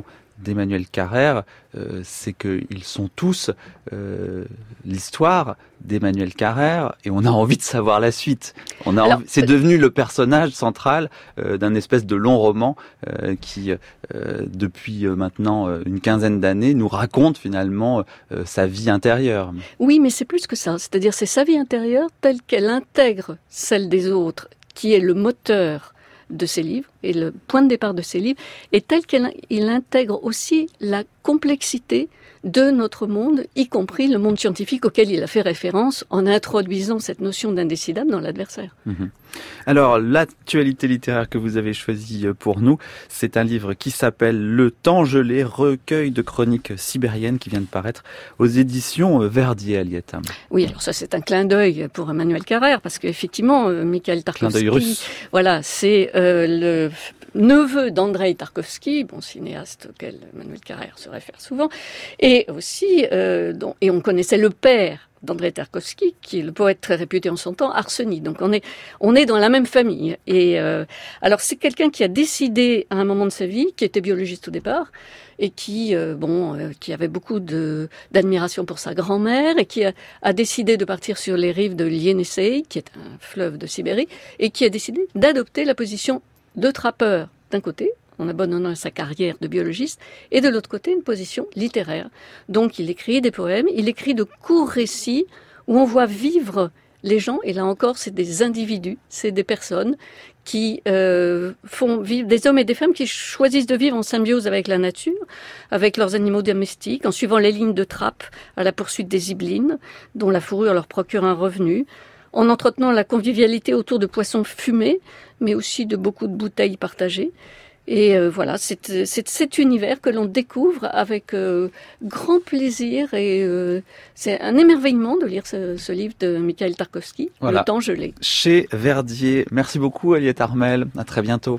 d'Emmanuel Carrère, euh, c'est qu'ils sont tous euh, l'histoire d'Emmanuel Carrère, et on a envie de savoir la suite. On a Alors, envie, c'est devenu le personnage central euh, d'un espèce de long roman euh, qui, euh, depuis euh, maintenant euh, une quinzaine d'années, nous raconte finalement euh, sa vie intérieure. Oui, mais c'est plus que ça. C'est-à-dire, c'est sa vie intérieure telle qu'elle intègre celle des autres, qui est le moteur de ses livres et le point de départ de ses livres, et tel qu'il intègre aussi la complexité de notre monde, y compris le monde scientifique auquel il a fait référence en introduisant cette notion d'indécidable dans l'adversaire. Mmh. Alors, l'actualité littéraire que vous avez choisie pour nous, c'est un livre qui s'appelle Le Temps gelé, recueil de chroniques sibériennes, qui vient de paraître aux éditions Verdier, Aliette. Oui, alors ça c'est un clin d'œil pour Emmanuel Carrère, parce qu'effectivement, euh, Mikhail Tarkovsky, voilà, c'est euh, le neveu d'Andreï Tarkovsky, bon cinéaste auquel Emmanuel Carrère se réfère souvent, et aussi, euh, dont, et on connaissait le père d'Andreï Tarkovsky, qui est le poète très réputé en son temps, Arseny. Donc on est on est dans la même famille. Et euh, alors c'est quelqu'un qui a décidé à un moment de sa vie, qui était biologiste au départ, et qui euh, bon euh, qui avait beaucoup de d'admiration pour sa grand-mère, et qui a, a décidé de partir sur les rives de l'Ienisseï, qui est un fleuve de Sibérie, et qui a décidé d'adopter la position de trappeur d'un côté, en abandonnant sa carrière de biologiste, et de l'autre côté, une position littéraire. Donc il écrit des poèmes, il écrit de courts récits où on voit vivre les gens, et là encore, c'est des individus, c'est des personnes qui euh, font vivre, des hommes et des femmes qui choisissent de vivre en symbiose avec la nature, avec leurs animaux domestiques, en suivant les lignes de trappe à la poursuite des ziblines, dont la fourrure leur procure un revenu, en entretenant la convivialité autour de poissons fumés, mais aussi de beaucoup de bouteilles partagées. Et euh, voilà, c'est, c'est cet univers que l'on découvre avec euh, grand plaisir, et euh, c'est un émerveillement de lire ce, ce livre de Mikhail Tarkovsky, voilà. Le Temps gelé. Chez Verdier. Merci beaucoup Aliette Armel, à très bientôt.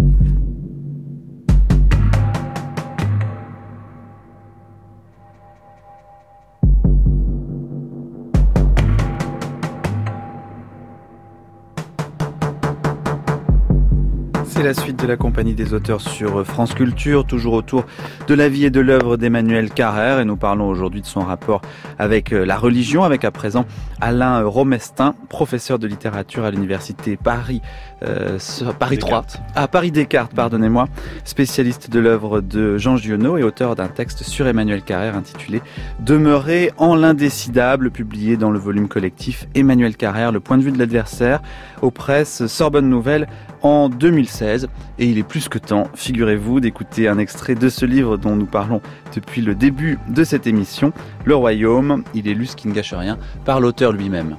C'est la suite de la compagnie des auteurs sur France Culture, toujours autour de la vie et de l'œuvre d'Emmanuel Carrère, et nous parlons aujourd'hui de son rapport avec la religion, avec à présent Alain Romestin, professeur de littérature à l'université Paris, euh, Paris trois, ah Paris Descartes, pardonnez-moi, spécialiste de l'œuvre de Jean Giono et auteur d'un texte sur Emmanuel Carrère intitulé Demeurer en l'indécidable, publié dans le volume collectif Emmanuel Carrère, le point de vue de l'adversaire, aux presses Sorbonne Nouvelle en deux mille seize, et il est plus que temps, figurez-vous, d'écouter un extrait de ce livre dont nous parlons depuis le début de cette émission, Le Royaume. Il est lu, ce qui ne gâche rien, par l'auteur lui-même.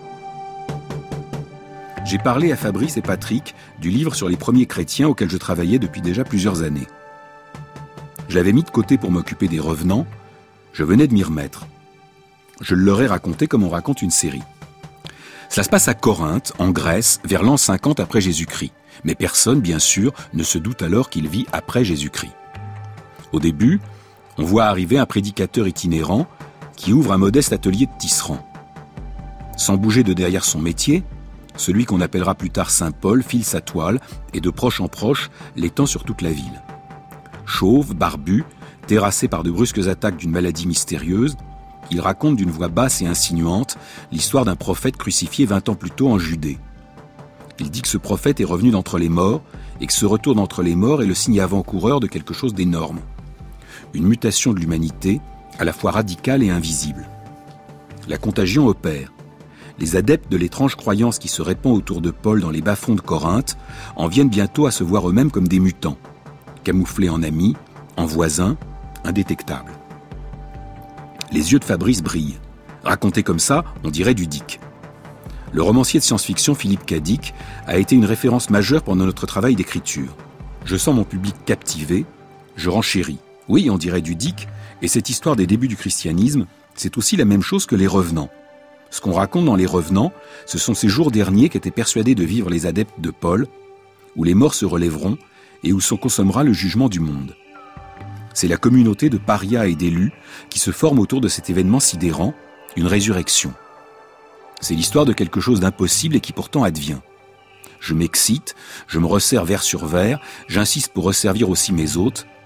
J'ai parlé à Fabrice et Patrick du livre sur les premiers chrétiens auquel je travaillais depuis déjà plusieurs années. Je l'avais mis de côté pour m'occuper des revenants, je venais de m'y remettre. Je leur ai raconté comme on raconte une série. Cela se passe à Corinthe, en Grèce, vers l'an cinquante après Jésus-Christ. Mais personne, bien sûr, ne se doute alors qu'il vit après Jésus-Christ. Au début, on voit arriver un prédicateur itinérant qui ouvre un modeste atelier de tisserand. Sans bouger de derrière son métier, celui qu'on appellera plus tard Saint Paul file sa toile et de proche en proche l'étend sur toute la ville. Chauve, barbu, terrassé par de brusques attaques d'une maladie mystérieuse, il raconte d'une voix basse et insinuante l'histoire d'un prophète crucifié vingt ans plus tôt en Judée. Il dit que ce prophète est revenu d'entre les morts et que ce retour d'entre les morts est le signe avant-coureur de quelque chose d'énorme. Une mutation de l'humanité, à la fois radicale et invisible. La contagion opère. Les adeptes de l'étrange croyance qui se répand autour de Paul dans les bas-fonds de Corinthe en viennent bientôt à se voir eux-mêmes comme des mutants, camouflés en amis, en voisins, indétectables. Les yeux de Fabrice brillent. Raconté comme ça, on dirait du Dick. Le romancier de science-fiction Philippe K. Dick a été une référence majeure pendant notre travail d'écriture. Je sens mon public captivé, je renchéris. Oui, on dirait du Dick, et cette histoire des débuts du christianisme, c'est aussi la même chose que les revenants. Ce qu'on raconte dans les revenants, ce sont ces jours derniers qu'étaient persuadés de vivre les adeptes de Paul, où les morts se relèveront et où s'en consommera le jugement du monde. C'est la communauté de parias et d'élus qui se forme autour de cet événement sidérant, une résurrection. C'est l'histoire de quelque chose d'impossible et qui pourtant advient. Je m'excite, je me resserre verre sur verre, j'insiste pour resservir aussi mes hôtes,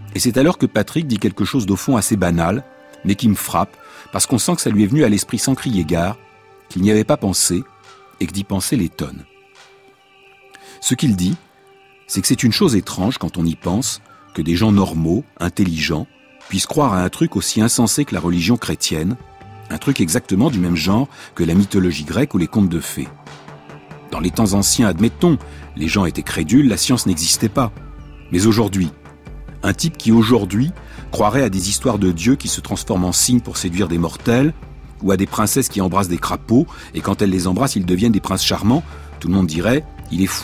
Et c'est alors que Patrick dit quelque chose d'au fond assez banal, mais qui me frappe, parce qu'on sent que ça lui est venu à l'esprit sans crier gare, qu'il n'y avait pas pensé, et que d'y penser l'étonne. Ce qu'il dit, c'est que c'est une chose étrange quand on y pense, que des gens normaux, intelligents, puissent croire à un truc aussi insensé que la religion chrétienne, un truc exactement du même genre que la mythologie grecque ou les contes de fées. Dans les temps anciens, admettons, les gens étaient crédules, la science n'existait pas. Mais aujourd'hui, un type qui aujourd'hui croirait à des histoires de dieux qui se transforment en cygnes pour séduire des mortels, ou à des princesses qui embrassent des crapauds, et quand elles les embrassent, ils deviennent des princes charmants, tout le monde dirait « il est fou ».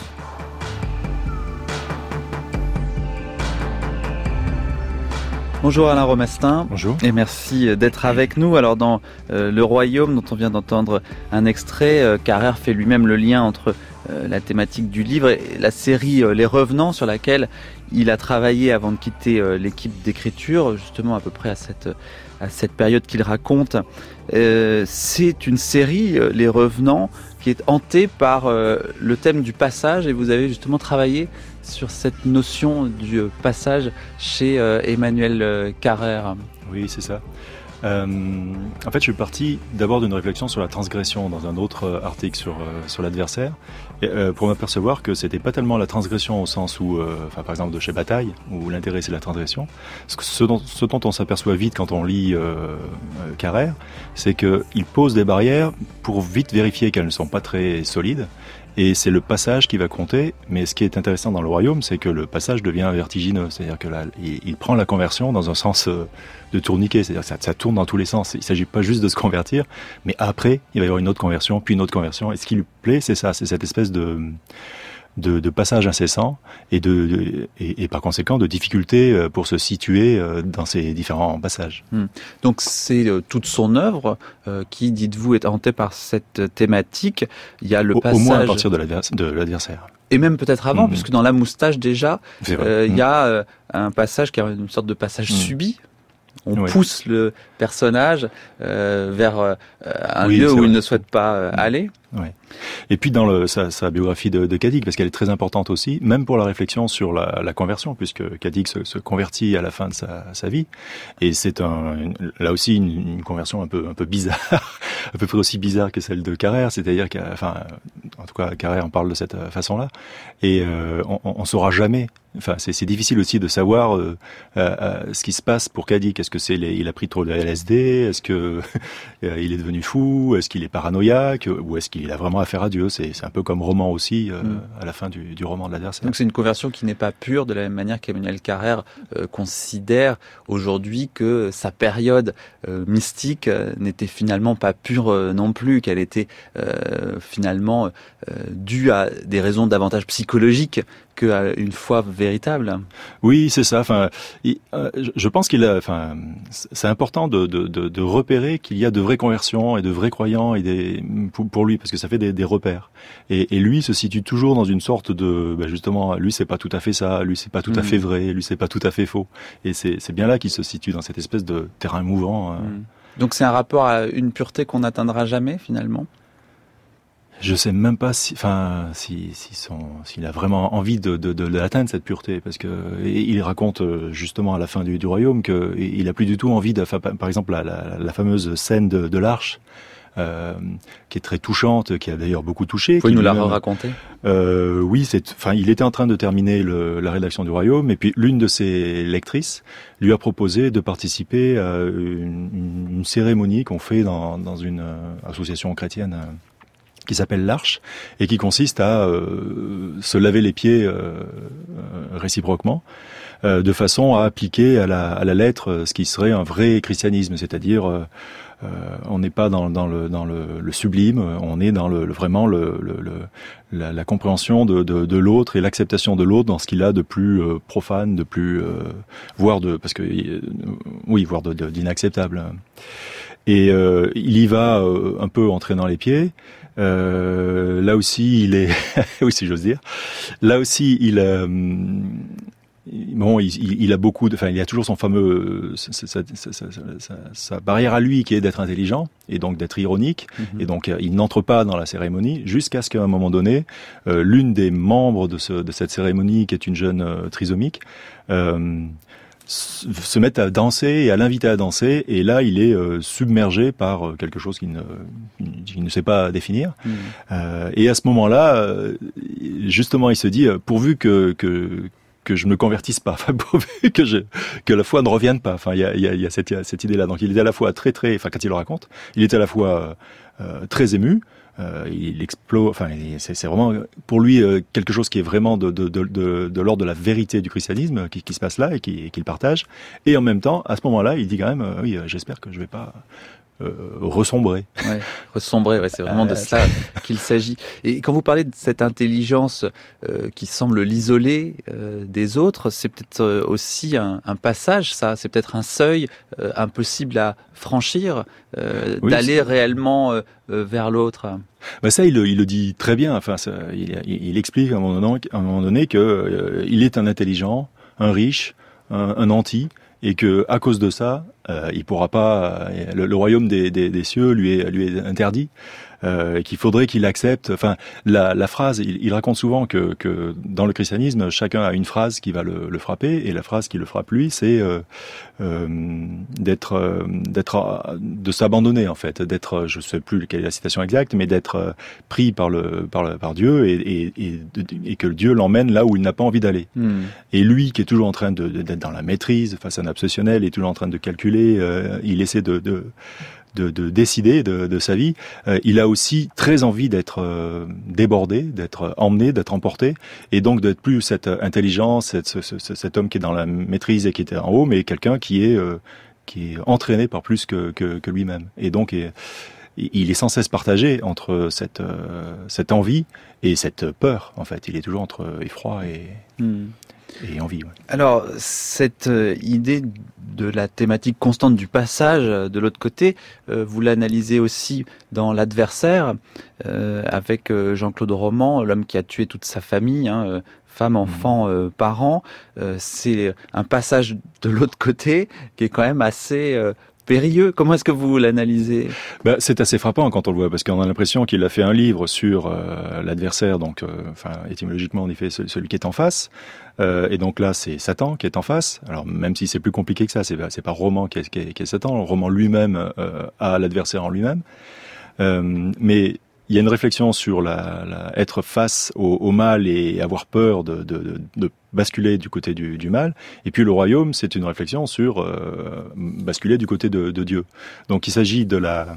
Bonjour Alain Romastin. Bonjour. Et merci d'être avec nous. Alors dans euh, Le Royaume, dont on vient d'entendre un extrait, euh, Carrère fait lui-même le lien entre euh, la thématique du livre et la série euh, Les Revenants, sur laquelle il a travaillé avant de quitter euh, l'équipe d'écriture, justement à peu près à cette, à cette période qu'il raconte. Euh, c'est une série, euh, Les Revenants, qui est hantée par euh, le thème du passage, et vous avez justement travaillé sur cette notion du passage chez euh, Emmanuel euh, Carrère. Oui, c'est ça. Euh, en fait, je suis parti d'abord d'une réflexion sur la transgression dans un autre euh, article sur, euh, sur l'adversaire, et, euh, pour m'apercevoir que c'était pas tellement la transgression au sens où, euh, enfin, par exemple de chez Bataille, où l'intérêt c'est la transgression. Ce, que, ce, dont, ce dont on s'aperçoit vite quand on lit euh, euh, Carrère, c'est qu'il pose des barrières pour vite vérifier qu'elles ne sont pas très solides. Et c'est le passage qui va compter, mais ce qui est intéressant dans Le Royaume, c'est que le passage devient vertigineux, c'est-à-dire que là, il, il prend la conversion dans un sens euh, de tourniquet, c'est-à-dire que ça, ça tourne dans tous les sens. Il ne s'agit pas juste de se convertir, mais après, il va y avoir une autre conversion, puis une autre conversion. Et ce qui lui plaît, c'est ça, c'est cette espèce de, de, de passage incessant et, de, de, et, et par conséquent de difficulté pour se situer dans ces différents passages. Hum. Donc c'est euh, toute son œuvre euh, qui, dites-vous, est hantée par cette thématique. Il y a le au, passage... Au moins à partir de l'adversaire. De l'adversaire. Et même peut-être avant, mmh. puisque dans La Moustache déjà, euh, il mmh. y a euh, un passage qui est une sorte de passage mmh. subi. On oui. pousse le personnage euh, vers euh, un oui, lieu où vrai. il ne souhaite pas euh, mmh. aller. Oui. Et puis dans le, sa, sa biographie de, de Cadix, parce qu'elle est très importante aussi, même pour la réflexion sur la, la conversion, puisque Cadix se, se convertit à la fin de sa, sa vie, et c'est un, une, là aussi une, une conversion un peu, un peu bizarre, à peu près aussi bizarre que celle de Carrère, c'est-à-dire qu'à, enfin, en tout cas Carrère en parle de cette façon-là, et euh, on, on saura jamais. Enfin, c'est, c'est difficile aussi de savoir euh, euh, ce qui se passe pour Cadix. Est-ce que c'est les, il a pris trop de L S D? Est-ce que euh, il est devenu fou? Est-ce qu'il est paranoïaque? Ou est-ce qu'il a vraiment affaire à Dieu? C'est, c'est un peu comme roman aussi euh, mm. à la fin du, du roman de l'adversaire. Donc c'est une conversion qui n'est pas pure, de la même manière qu'Emmanuel Carrère euh, considère aujourd'hui que sa période euh, mystique euh, n'était finalement pas pure euh, non plus, qu'elle était euh, finalement euh, due à des raisons davantage psychologiques qu'à une foi véritable. Oui, c'est ça. Enfin, il, euh, je pense qu'il a. Enfin, c'est important de, de, de, de repérer qu'il y a de vraies conversions et de vrais croyants et des pour, pour lui, parce que ça fait des, des repères. Et, et lui se situe toujours dans une sorte de, ben justement, lui c'est pas tout à fait ça, lui c'est pas tout mmh. à fait vrai, lui c'est pas tout à fait faux. Et c'est, c'est bien là qu'il se situe dans cette espèce de terrain mouvant. Mmh. Euh. Donc c'est un rapport à une pureté qu'on n'atteindra jamais finalement. Je sais même pas si, enfin, si, si son, s'il a vraiment envie de, de, de l'atteindre cette pureté, parce que il raconte justement à la fin du, du royaume que il a plus du tout envie de, par exemple, la, la, la fameuse scène de, de l'arche, euh, qui est très touchante, qui a d'ailleurs beaucoup touché. Faut nous la raconter. Euh, oui, c'est, enfin, il était en train de terminer le, la rédaction du royaume, et puis l'une de ses lectrices lui a proposé de participer à une, une cérémonie qu'on fait dans, dans une association chrétienne qui s'appelle l'Arche, et qui consiste à euh, se laver les pieds euh, réciproquement, euh, de façon à appliquer à la, à la lettre ce qui serait un vrai christianisme, c'est-à-dire euh, euh, on n'est pas dans, dans, le, dans le, le sublime, on est dans le, le vraiment le, le, le, la, la compréhension de, de, de l'autre et l'acceptation de l'autre dans ce qu'il a de plus euh, profane, de plus, euh, voire de, parce que euh, oui, voire de, de, d'inacceptable. Et euh, il y va euh, un peu entraînant les pieds. Euh, là aussi, il est, oui, si j'ose dire. Là aussi, il, euh, bon, il, il, il a beaucoup de, enfin, il a toujours son fameux, sa, sa, sa, sa, sa, sa barrière à lui qui est d'être intelligent et donc d'être ironique. Mm-hmm. Et donc, il n'entre pas dans la cérémonie jusqu'à ce qu'à un moment donné, euh, l'une des membres de, ce, de cette cérémonie, qui est une jeune euh, trisomique, euh, se mettent à danser et à l'inviter à danser, et là il est euh, submergé par euh, quelque chose qu'il ne, qu'il ne sait pas définir. Mmh. Euh, et à ce moment-là, euh, justement, il se dit euh, pourvu que, que que je ne me convertisse pas, enfin pourvu que je que la foi ne revienne pas. Enfin, il y a il y a, il y a cette, cette idée-là. Donc il est à la fois très très, enfin quand il le raconte, il est à la fois euh, très ému. Euh, il explose, enfin, c'est, c'est vraiment pour lui euh, quelque chose qui est vraiment de, de, de, de, de l'ordre de la vérité du christianisme qui, qui se passe là et qui, et qu'il partage. Et en même temps, à ce moment-là, il dit quand même, euh, oui, j'espère que je vais pas euh, ressombrer. Ouais, ressombrer, ouais, c'est vraiment de ça qu'il s'agit. Et quand vous parlez de cette intelligence euh, qui semble l'isoler euh, des autres, c'est peut-être euh, aussi un, un passage, ça, c'est peut-être un seuil euh, impossible à franchir, euh, oui, d'aller c'est... réellement euh, vers l'autre. Bah ça, il, il le dit très bien. Enfin, ça, il, il explique à un moment donné, à un moment donné que euh, il est un intelligent, un riche, un, un nanti, et que à cause de ça, euh, il pourra pas. Euh, le, le royaume des, des, des cieux lui est, lui est interdit. Euh, qu'il faudrait qu'il accepte. Enfin, la, la phrase, il, il raconte souvent que, que dans le christianisme, chacun a une phrase qui va le, le frapper, et la phrase qui le frappe lui, c'est euh, euh, d'être, euh, d'être, de s'abandonner en fait, d'être, je sais plus quelle est la citation exacte, mais d'être euh, pris par le, par le, par Dieu, et, et, et, et que Dieu l'emmène là où il n'a pas envie d'aller. Mmh. Et lui, qui est toujours en train de, de, d'être dans la maîtrise face à un obsessionnel, est toujours en train de calculer, euh, il essaie de, de De, de décider de, de sa vie, euh, il a aussi très envie d'être euh, débordé, d'être emmené, d'être emporté, et donc d'être plus cette intelligence, cette, ce, ce, cet homme qui est dans la maîtrise et qui était en haut, mais quelqu'un qui est euh, qui est entraîné par plus que, que, que lui-même. Et donc et, il est sans cesse partagé entre cette euh, cette envie et cette peur. En fait, il est toujours entre effroi et mmh. et envie. Ouais. Alors, cette euh, idée de la thématique constante du passage de l'autre côté, euh, vous l'analysez aussi dans L'Adversaire, euh, avec euh, Jean-Claude Roman, l'homme qui a tué toute sa famille, hein, euh, femme, enfant, euh, parents. Euh, c'est un passage de l'autre côté qui est quand même assez... Euh, périlleux. Comment est-ce que vous l'analysez ? Ben, c'est assez frappant quand on le voit, parce qu'on a l'impression qu'il a fait un livre sur euh, l'adversaire, donc, euh, enfin, étymologiquement, en effet, celui qui est en face. Euh, et donc là, c'est Satan qui est en face. Alors, même si c'est plus compliqué que ça, c'est, c'est pas Roman qui est, qui est, qui est Satan. Le Roman lui-même euh, a l'adversaire en lui-même. Euh, mais il y a une réflexion sur la, la être face au, au mal et avoir peur de, de, de, de basculer du côté du, du mal. Et puis le royaume, c'est une réflexion sur euh, basculer du côté de, de Dieu. Donc il s'agit de la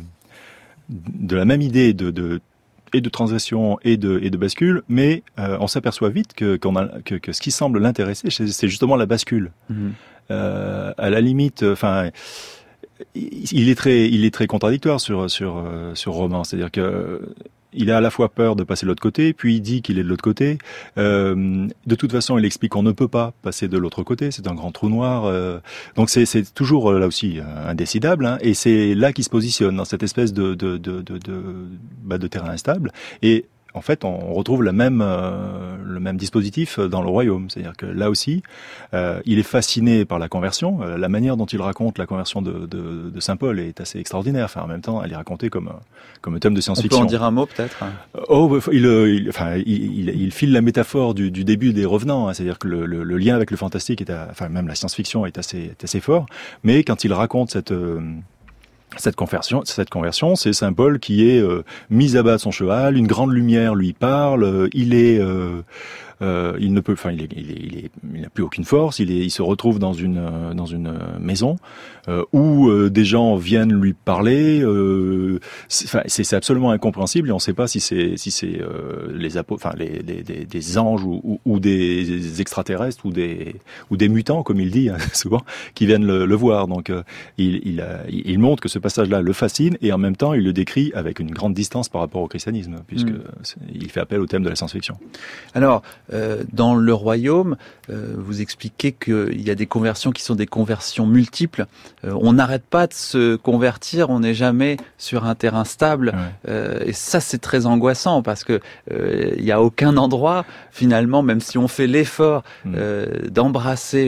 de la même idée de, de et de transgression et de et de bascule, mais euh, on s'aperçoit vite que, qu'on a, que que ce qui semble l'intéresser, c'est, c'est justement la bascule. Mmh. Euh, à la limite, enfin. Il est très, il est très contradictoire sur sur sur Roman, c'est-à-dire que il a à la fois peur de passer de l'autre côté, puis il dit qu'il est de l'autre côté. Euh, de toute façon, il explique qu'on ne peut pas passer de l'autre côté, c'est un grand trou noir. Euh, donc c'est c'est toujours là aussi indécidable, hein, et c'est là qu'il se positionne dans cette espèce de de de de de, bah, de terrain instable. Et en fait, on retrouve la même, euh, le même dispositif dans le royaume. C'est-à-dire que là aussi, euh, il est fasciné par la conversion. Euh, la manière dont il raconte la conversion de, de, de Saint Paul est assez extraordinaire. Enfin, en même temps, elle est racontée comme, comme un thème de science-fiction. On peut en dire un mot, peut-être ? Oh, il, il, enfin, il, il, il file la métaphore du, du début des Revenants. Hein, c'est-à-dire que le, le, le lien avec le fantastique, est à, enfin, même la science-fiction est assez, est assez fort. Mais quand il raconte cette... Euh, Cette conversion, cette conversion, c'est Saint Paul qui est euh, mis à bas de son cheval, une grande lumière lui parle, euh, il est, euh, euh, il ne peut, enfin, il, est, il, est, il, est, il n'a plus aucune force, il, est, il se retrouve dans une euh, dans une maison euh, où euh, des gens viennent lui parler. Euh, c'est, enfin, c'est, c'est absolument incompréhensible et on ne sait pas si c'est si c'est euh, les apôtres, enfin les, les, les des anges ou, ou, ou des extraterrestres ou des ou des mutants comme il dit hein, souvent qui viennent le, le voir. Donc euh, il il, a, il montre que ce passage-là le fascine et en même temps il le décrit avec une grande distance par rapport au christianisme puisque mmh. il fait appel au thème de la science-fiction. Alors euh, dans le royaume, euh, vous expliquez qu'il y a des conversions qui sont des conversions multiples. Euh, on n'arrête pas de se convertir, on n'est jamais sur un terrain stable. Ouais. Euh, et ça c'est très angoissant parce que euh, il y a aucun endroit finalement, même si on fait l'effort mmh. euh, d'embrasser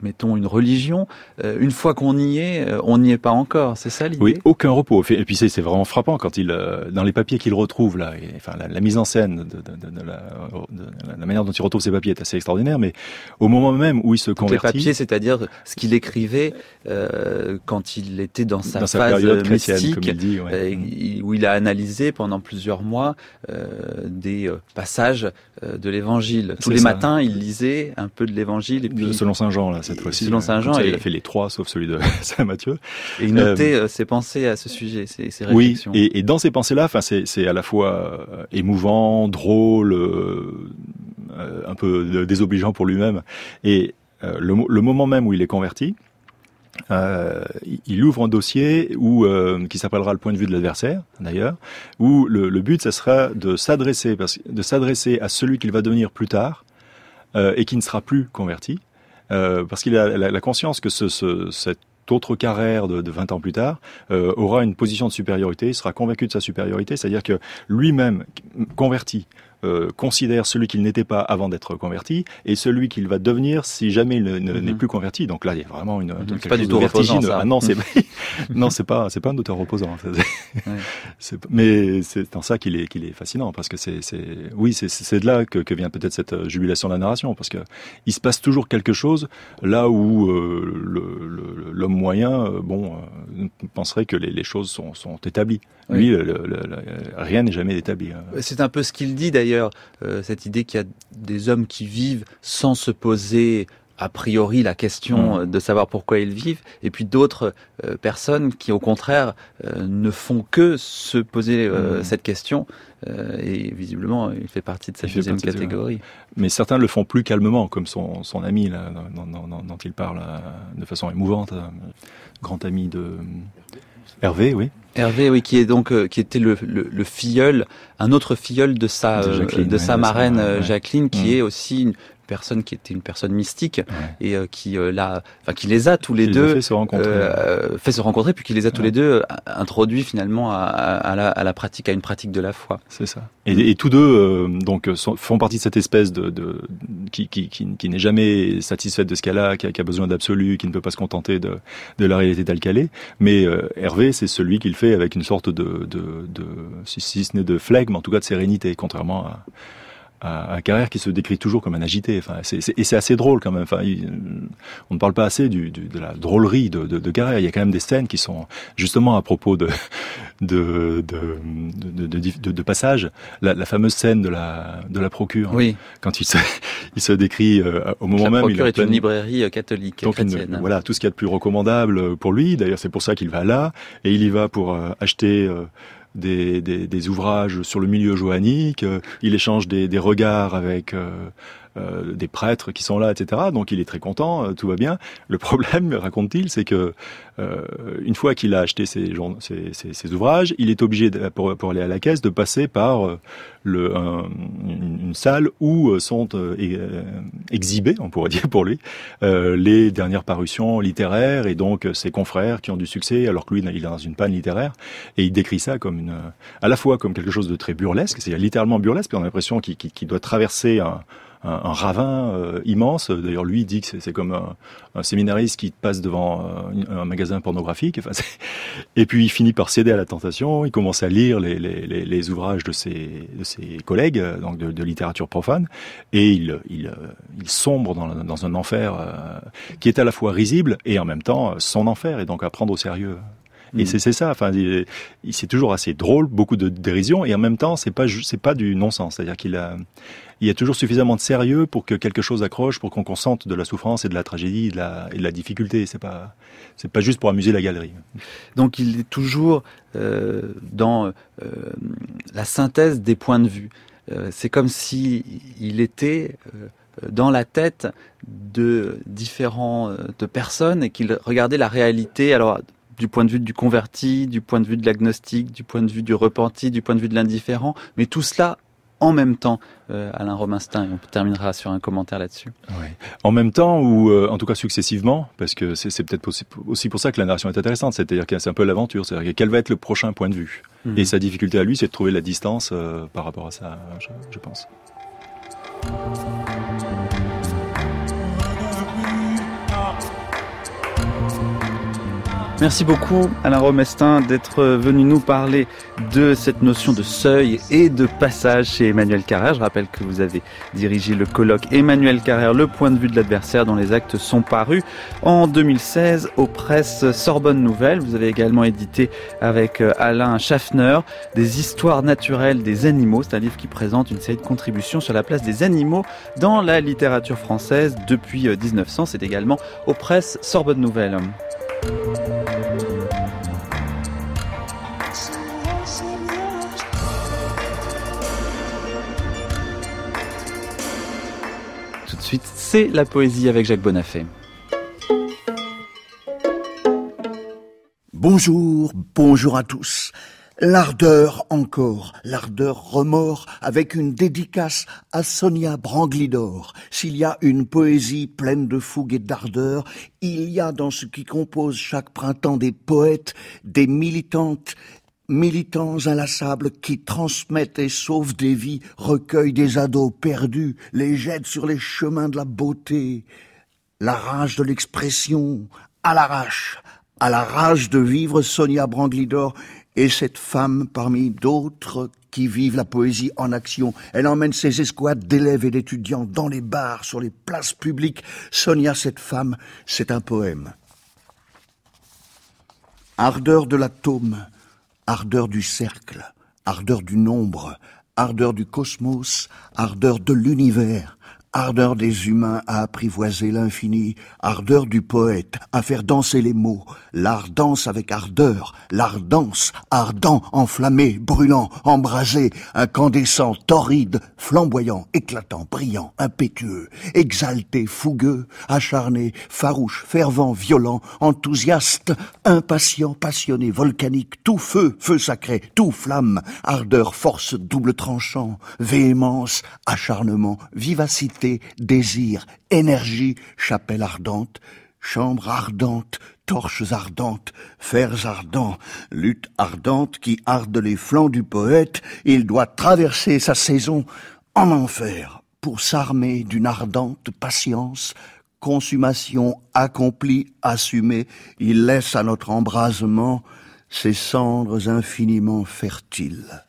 mettons, une religion, euh, une fois qu'on y est, euh, on n'y est pas encore. C'est ça l'idée ? Oui, aucun repos. Et puis c'est, c'est vraiment frappant quand il, euh, dans les papiers qu'il retrouve là, et, enfin la, la mise en scène de, de, de, la, de la manière dont il retrouve ses papiers est assez extraordinaire. Mais au moment même où il se Donc convertit, les papiers, c'est-à-dire ce qu'il écrivait euh, quand il était dans sa dans sa phase période chrétienne, mystique, comme il dit, ouais. euh, il, où il a analysé pendant plusieurs mois euh, des euh, passages euh, de l'Évangile. Tous C'est les ça. matins, il lisait un peu de l'Évangile et puis selon Saint Jean là cette fois-ci. Selon Saint Jean, ça, et... il a fait les trois sauf celui de Saint Matthieu. Et il notait euh, ses pensées à ce sujet, ses, ses Oui, réflexions. et, et dans ces pensées-là, enfin, c'est, c'est à la fois euh, émouvant, drôle, euh, euh, un peu désobligeant pour lui-même. Et euh, le, le moment même où il est converti, euh, il ouvre un dossier où, euh, qui s'appellera le point de vue de l'adversaire, d'ailleurs, où le, le but, ça sera de s'adresser, parce, de s'adresser à celui qu'il va devenir plus tard euh, et qui ne sera plus converti, euh, parce qu'il a la, la conscience que ce, ce, cette autre Carrère de, de vingt ans plus tard euh, aura une position de supériorité, il sera convaincu de sa supériorité, c'est-à-dire que lui-même, converti, euh, considère celui qu'il n'était pas avant d'être converti et celui qu'il va devenir si jamais il ne, ne, Mm-hmm. n'est plus converti. Donc là, il y a vraiment une, Mm-hmm. quelque chose de vertigineux. Ah non, c'est non, c'est pas c'est pas un auteur reposant. C'est, Ouais. c'est, mais c'est dans ça qu'il est qu'il est fascinant parce que c'est c'est oui c'est c'est de là que, que vient peut-être cette jubilation de la narration parce que il se passe toujours quelque chose là où euh, le, le, l'homme moyen euh, bon euh, penserait que les, les choses sont sont établies. Oui. Lui, le, le, le, rien n'est jamais établi. C'est un peu ce qu'il dit d'ailleurs, euh, cette idée qu'il y a des hommes qui vivent sans se poser a priori la question mmh. de savoir pourquoi ils vivent, et puis d'autres euh, personnes qui au contraire euh, ne font que se poser euh, mmh. cette question, euh, et visiblement il fait partie de cette il deuxième catégorie. De... Mais certains le font plus calmement, comme son, son ami là, dont, dont, dont il parle là, de façon émouvante, grand ami de... Hervé, oui. Hervé, oui, qui est donc euh, qui était le, le, le filleul, un autre filleul de sa de, Jacqueline, de sa ouais, marraine sa, ouais. Jacqueline, qui mmh. est aussi une personne qui était une personne mystique ouais. et euh, qui euh, l'a, enfin qui les a tous les qui deux fait se rencontrer, euh, fait se rencontrer, puis qui les a tous ouais. les deux euh, introduits finalement à, à, la, à la pratique, à une pratique de la foi. C'est ça. Et, et tous deux euh, donc sont, font partie de cette espèce de, de qui, qui, qui, qui n'est jamais satisfaite de ce qu'elle a, qui a, qui a besoin d'absolu, qui ne peut pas se contenter de, de la réalité telle qu'elle est. Mais euh, Hervé, c'est celui qu'il fait avec une sorte de, de, de si, si ce n'est de flegme, en tout cas de sérénité, contrairement à un Carrère qui se décrit toujours comme un agité. Enfin, c'est, c'est, et c'est assez drôle quand même. Enfin, il, on ne parle pas assez du, du, de la drôlerie de, de, de Carrère. Il y a quand même des scènes qui sont justement à propos de de de de, de, de, de passage. La, la fameuse scène de la de la procure. Oui. Quand il se il se décrit euh, au moment la même. La procure il est une librairie catholique donc chrétienne. Une, voilà, tout ce qu'il y a de plus recommandable pour lui. D'ailleurs, c'est pour ça qu'il va là et il y va pour euh, acheter. Euh, Des, des, des ouvrages sur le milieu johannique, euh, il échange des, des regards avec euh, euh, des prêtres qui sont là, et cetera. Donc il est très content, euh, tout va bien. Le problème, raconte-t-il, c'est que euh, une fois qu'il a acheté ses, ses, ses, ses ouvrages, il est obligé, de, pour, pour aller à la caisse, de passer par euh, le, un, une, une salle où sont euh, exhibés, on pourrait dire pour lui, euh, les dernières parutions littéraires et donc ses confrères qui ont du succès, alors que lui, il est dans une panne littéraire. Et il décrit ça comme une, à la fois comme quelque chose de très burlesque, c'est-à-dire littéralement burlesque, on a l'impression qu'il, qu'il, qu'il doit traverser un, un, un ravin euh, immense. D'ailleurs, lui, il dit que c'est, c'est comme un, un séminariste qui passe devant euh, un magasin pornographique. Enfin, c'est... Et puis, il finit par céder à la tentation. Il commence à lire les, les, les, les ouvrages de ses, de ses collègues, donc de, de littérature profane, et il, il, il sombre dans, dans un enfer euh, qui est à la fois risible et en même temps son enfer, et donc à prendre au sérieux. Et mmh. c'est, c'est ça. Enfin, il, il, c'est toujours assez drôle, beaucoup de dérision, et en même temps, c'est pas c'est pas du non-sens. C'est-à-dire qu'il a, il y a toujours suffisamment de sérieux pour que quelque chose accroche, pour qu'on consente de la souffrance et de la tragédie, et de la, et de la difficulté. C'est pas, c'est pas juste pour amuser la galerie. Donc, il est toujours euh, dans euh, la synthèse des points de vue. Euh, c'est comme si il était euh, dans la tête de différents de personnes et qu'il regardait la réalité. Alors, du point de vue du converti, du point de vue de l'agnostique, du point de vue du repenti, du point de vue de l'indifférent, mais tout cela en même temps, euh, Alain Robinstein, et on terminera sur un commentaire là-dessus. Ouais. En même temps, ou euh, en tout cas successivement, parce que c'est, c'est peut-être aussi, aussi pour ça que la narration est intéressante, c'est-à-dire que c'est un peu l'aventure, c'est-à-dire quel va être le prochain point de vue. Mmh. Et sa difficulté à lui, c'est de trouver la distance euh, par rapport à ça, je, je pense. Merci beaucoup Alain Romestin d'être venu nous parler de cette notion de seuil et de passage chez Emmanuel Carrère. Je rappelle que vous avez dirigé le colloque Emmanuel Carrère, le point de vue de l'adversaire, dont les actes sont parus en deux mille seize aux presses Sorbonne Nouvelle. Vous avez également édité avec Alain Schaffner des histoires naturelles des animaux. C'est un livre qui présente une série de contributions sur la place des animaux dans la littérature française depuis dix-neuf cents. C'est également aux presses Sorbonne Nouvelle. Tout de suite, c'est la poésie avec Jacques Bonafé. Bonjour, bonjour à tous. L'ardeur encore, l'ardeur remords, avec une dédicace à Sonia Branglidor. S'il y a une poésie pleine de fougue et d'ardeur, il y a dans ce qui compose chaque printemps des poètes, des militantes, militants inlassables qui transmettent et sauvent des vies, recueillent des ados perdus, les jettent sur les chemins de la beauté. La rage de l'expression, à l'arrache, à la rage de vivre, Sonia Branglidor est cette femme parmi d'autres qui vivent la poésie en action. Elle emmène ses escouades d'élèves et d'étudiants dans les bars, sur les places publiques. Sonia, cette femme, c'est un poème. Ardeur de l'atome, ardeur du cercle, ardeur du nombre, ardeur du cosmos, ardeur de l'univers, ardeur des humains à apprivoiser l'infini, ardeur du poète à faire danser les mots. L'art danse avec ardeur, l'art danse, ardent, enflammé, brûlant, embrasé, incandescent, torride, flamboyant, éclatant, brillant, impétueux, exalté, fougueux, acharné, farouche, fervent, violent, enthousiaste, impatient, passionné, volcanique, tout feu, feu sacré, tout flamme, ardeur, force, double tranchant, véhémence, acharnement, vivacité, désir, énergie, chapelle ardente, chambre ardente, torches ardentes, fers ardents, lutte ardente qui arde les flancs du poète. Il doit traverser sa saison en enfer pour s'armer d'une ardente patience. Consommation accomplie, assumée, il laisse à notre embrasement ses cendres infiniment fertiles.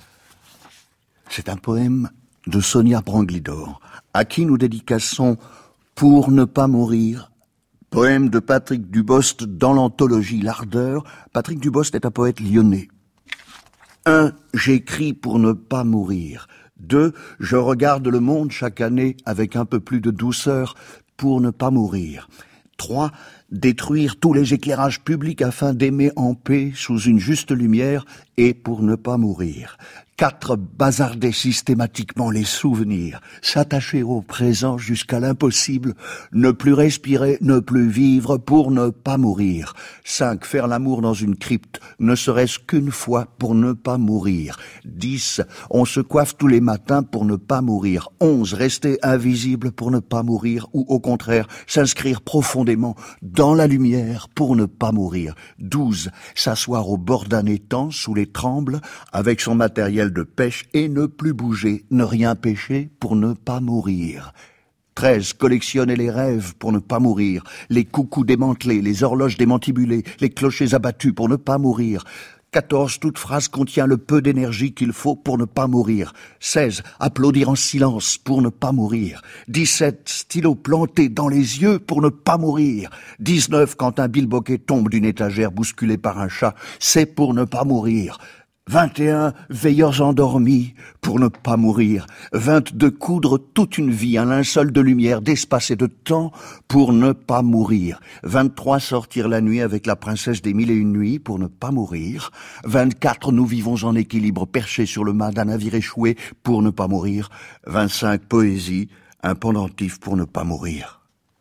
C'est un poème de Sonia Branglidor, à qui nous dédicassons Pour ne pas mourir, poème de Patrick Dubost dans l'anthologie L'Ardeur. Patrick Dubost est un poète lyonnais. un. J'écris pour ne pas mourir. deux. Je regarde le monde chaque année avec un peu plus de douceur pour ne pas mourir. trois. Détruire tous les éclairages publics afin d'aimer en paix sous une juste lumière et pour ne pas mourir. quatre. Bazarder systématiquement les souvenirs, s'attacher au présent jusqu'à l'impossible, ne plus respirer, ne plus vivre pour ne pas mourir. cinq. Faire l'amour dans une crypte, ne serait-ce qu'une fois pour ne pas mourir. dix. On se coiffe tous les matins pour ne pas mourir. onze. Rester invisible pour ne pas mourir ou au contraire s'inscrire profondément dans la lumière pour ne pas mourir. douze. S'asseoir au bord d'un étang sous les trembles avec son matériel de pêche et ne plus bouger, ne rien pêcher pour ne pas mourir. treize. Collectionner les rêves pour ne pas mourir, les coucous démantelés, les horloges démantibulées, les clochers abattus pour ne pas mourir. quatorze. Toute phrase contient le peu d'énergie qu'il faut pour ne pas mourir. seize. Applaudir en silence pour ne pas mourir. dix-sept. Stylo planté dans les yeux pour ne pas mourir. dix-neuf. Quand un bilboquet tombe d'une étagère bousculé par un chat, c'est pour ne pas mourir. vingt et un. Veilleurs endormis pour ne pas mourir. vingt-deux. Coudre toute une vie, un linceul de lumière, d'espace et de temps pour ne pas mourir. vingt-trois. Sortir la nuit avec la princesse des mille et une nuits pour ne pas mourir. vingt-quatre. Nous vivons en équilibre, perchés sur le mât d'un navire échoué pour ne pas mourir. vingt-cinq. Poésie, un pendentif pour ne pas mourir.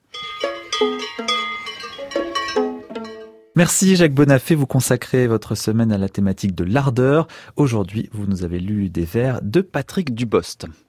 Merci Jacques Bonafé, vous consacrez votre semaine à la thématique de l'ardeur. Aujourd'hui, vous nous avez lu des vers de Patrick Dubost.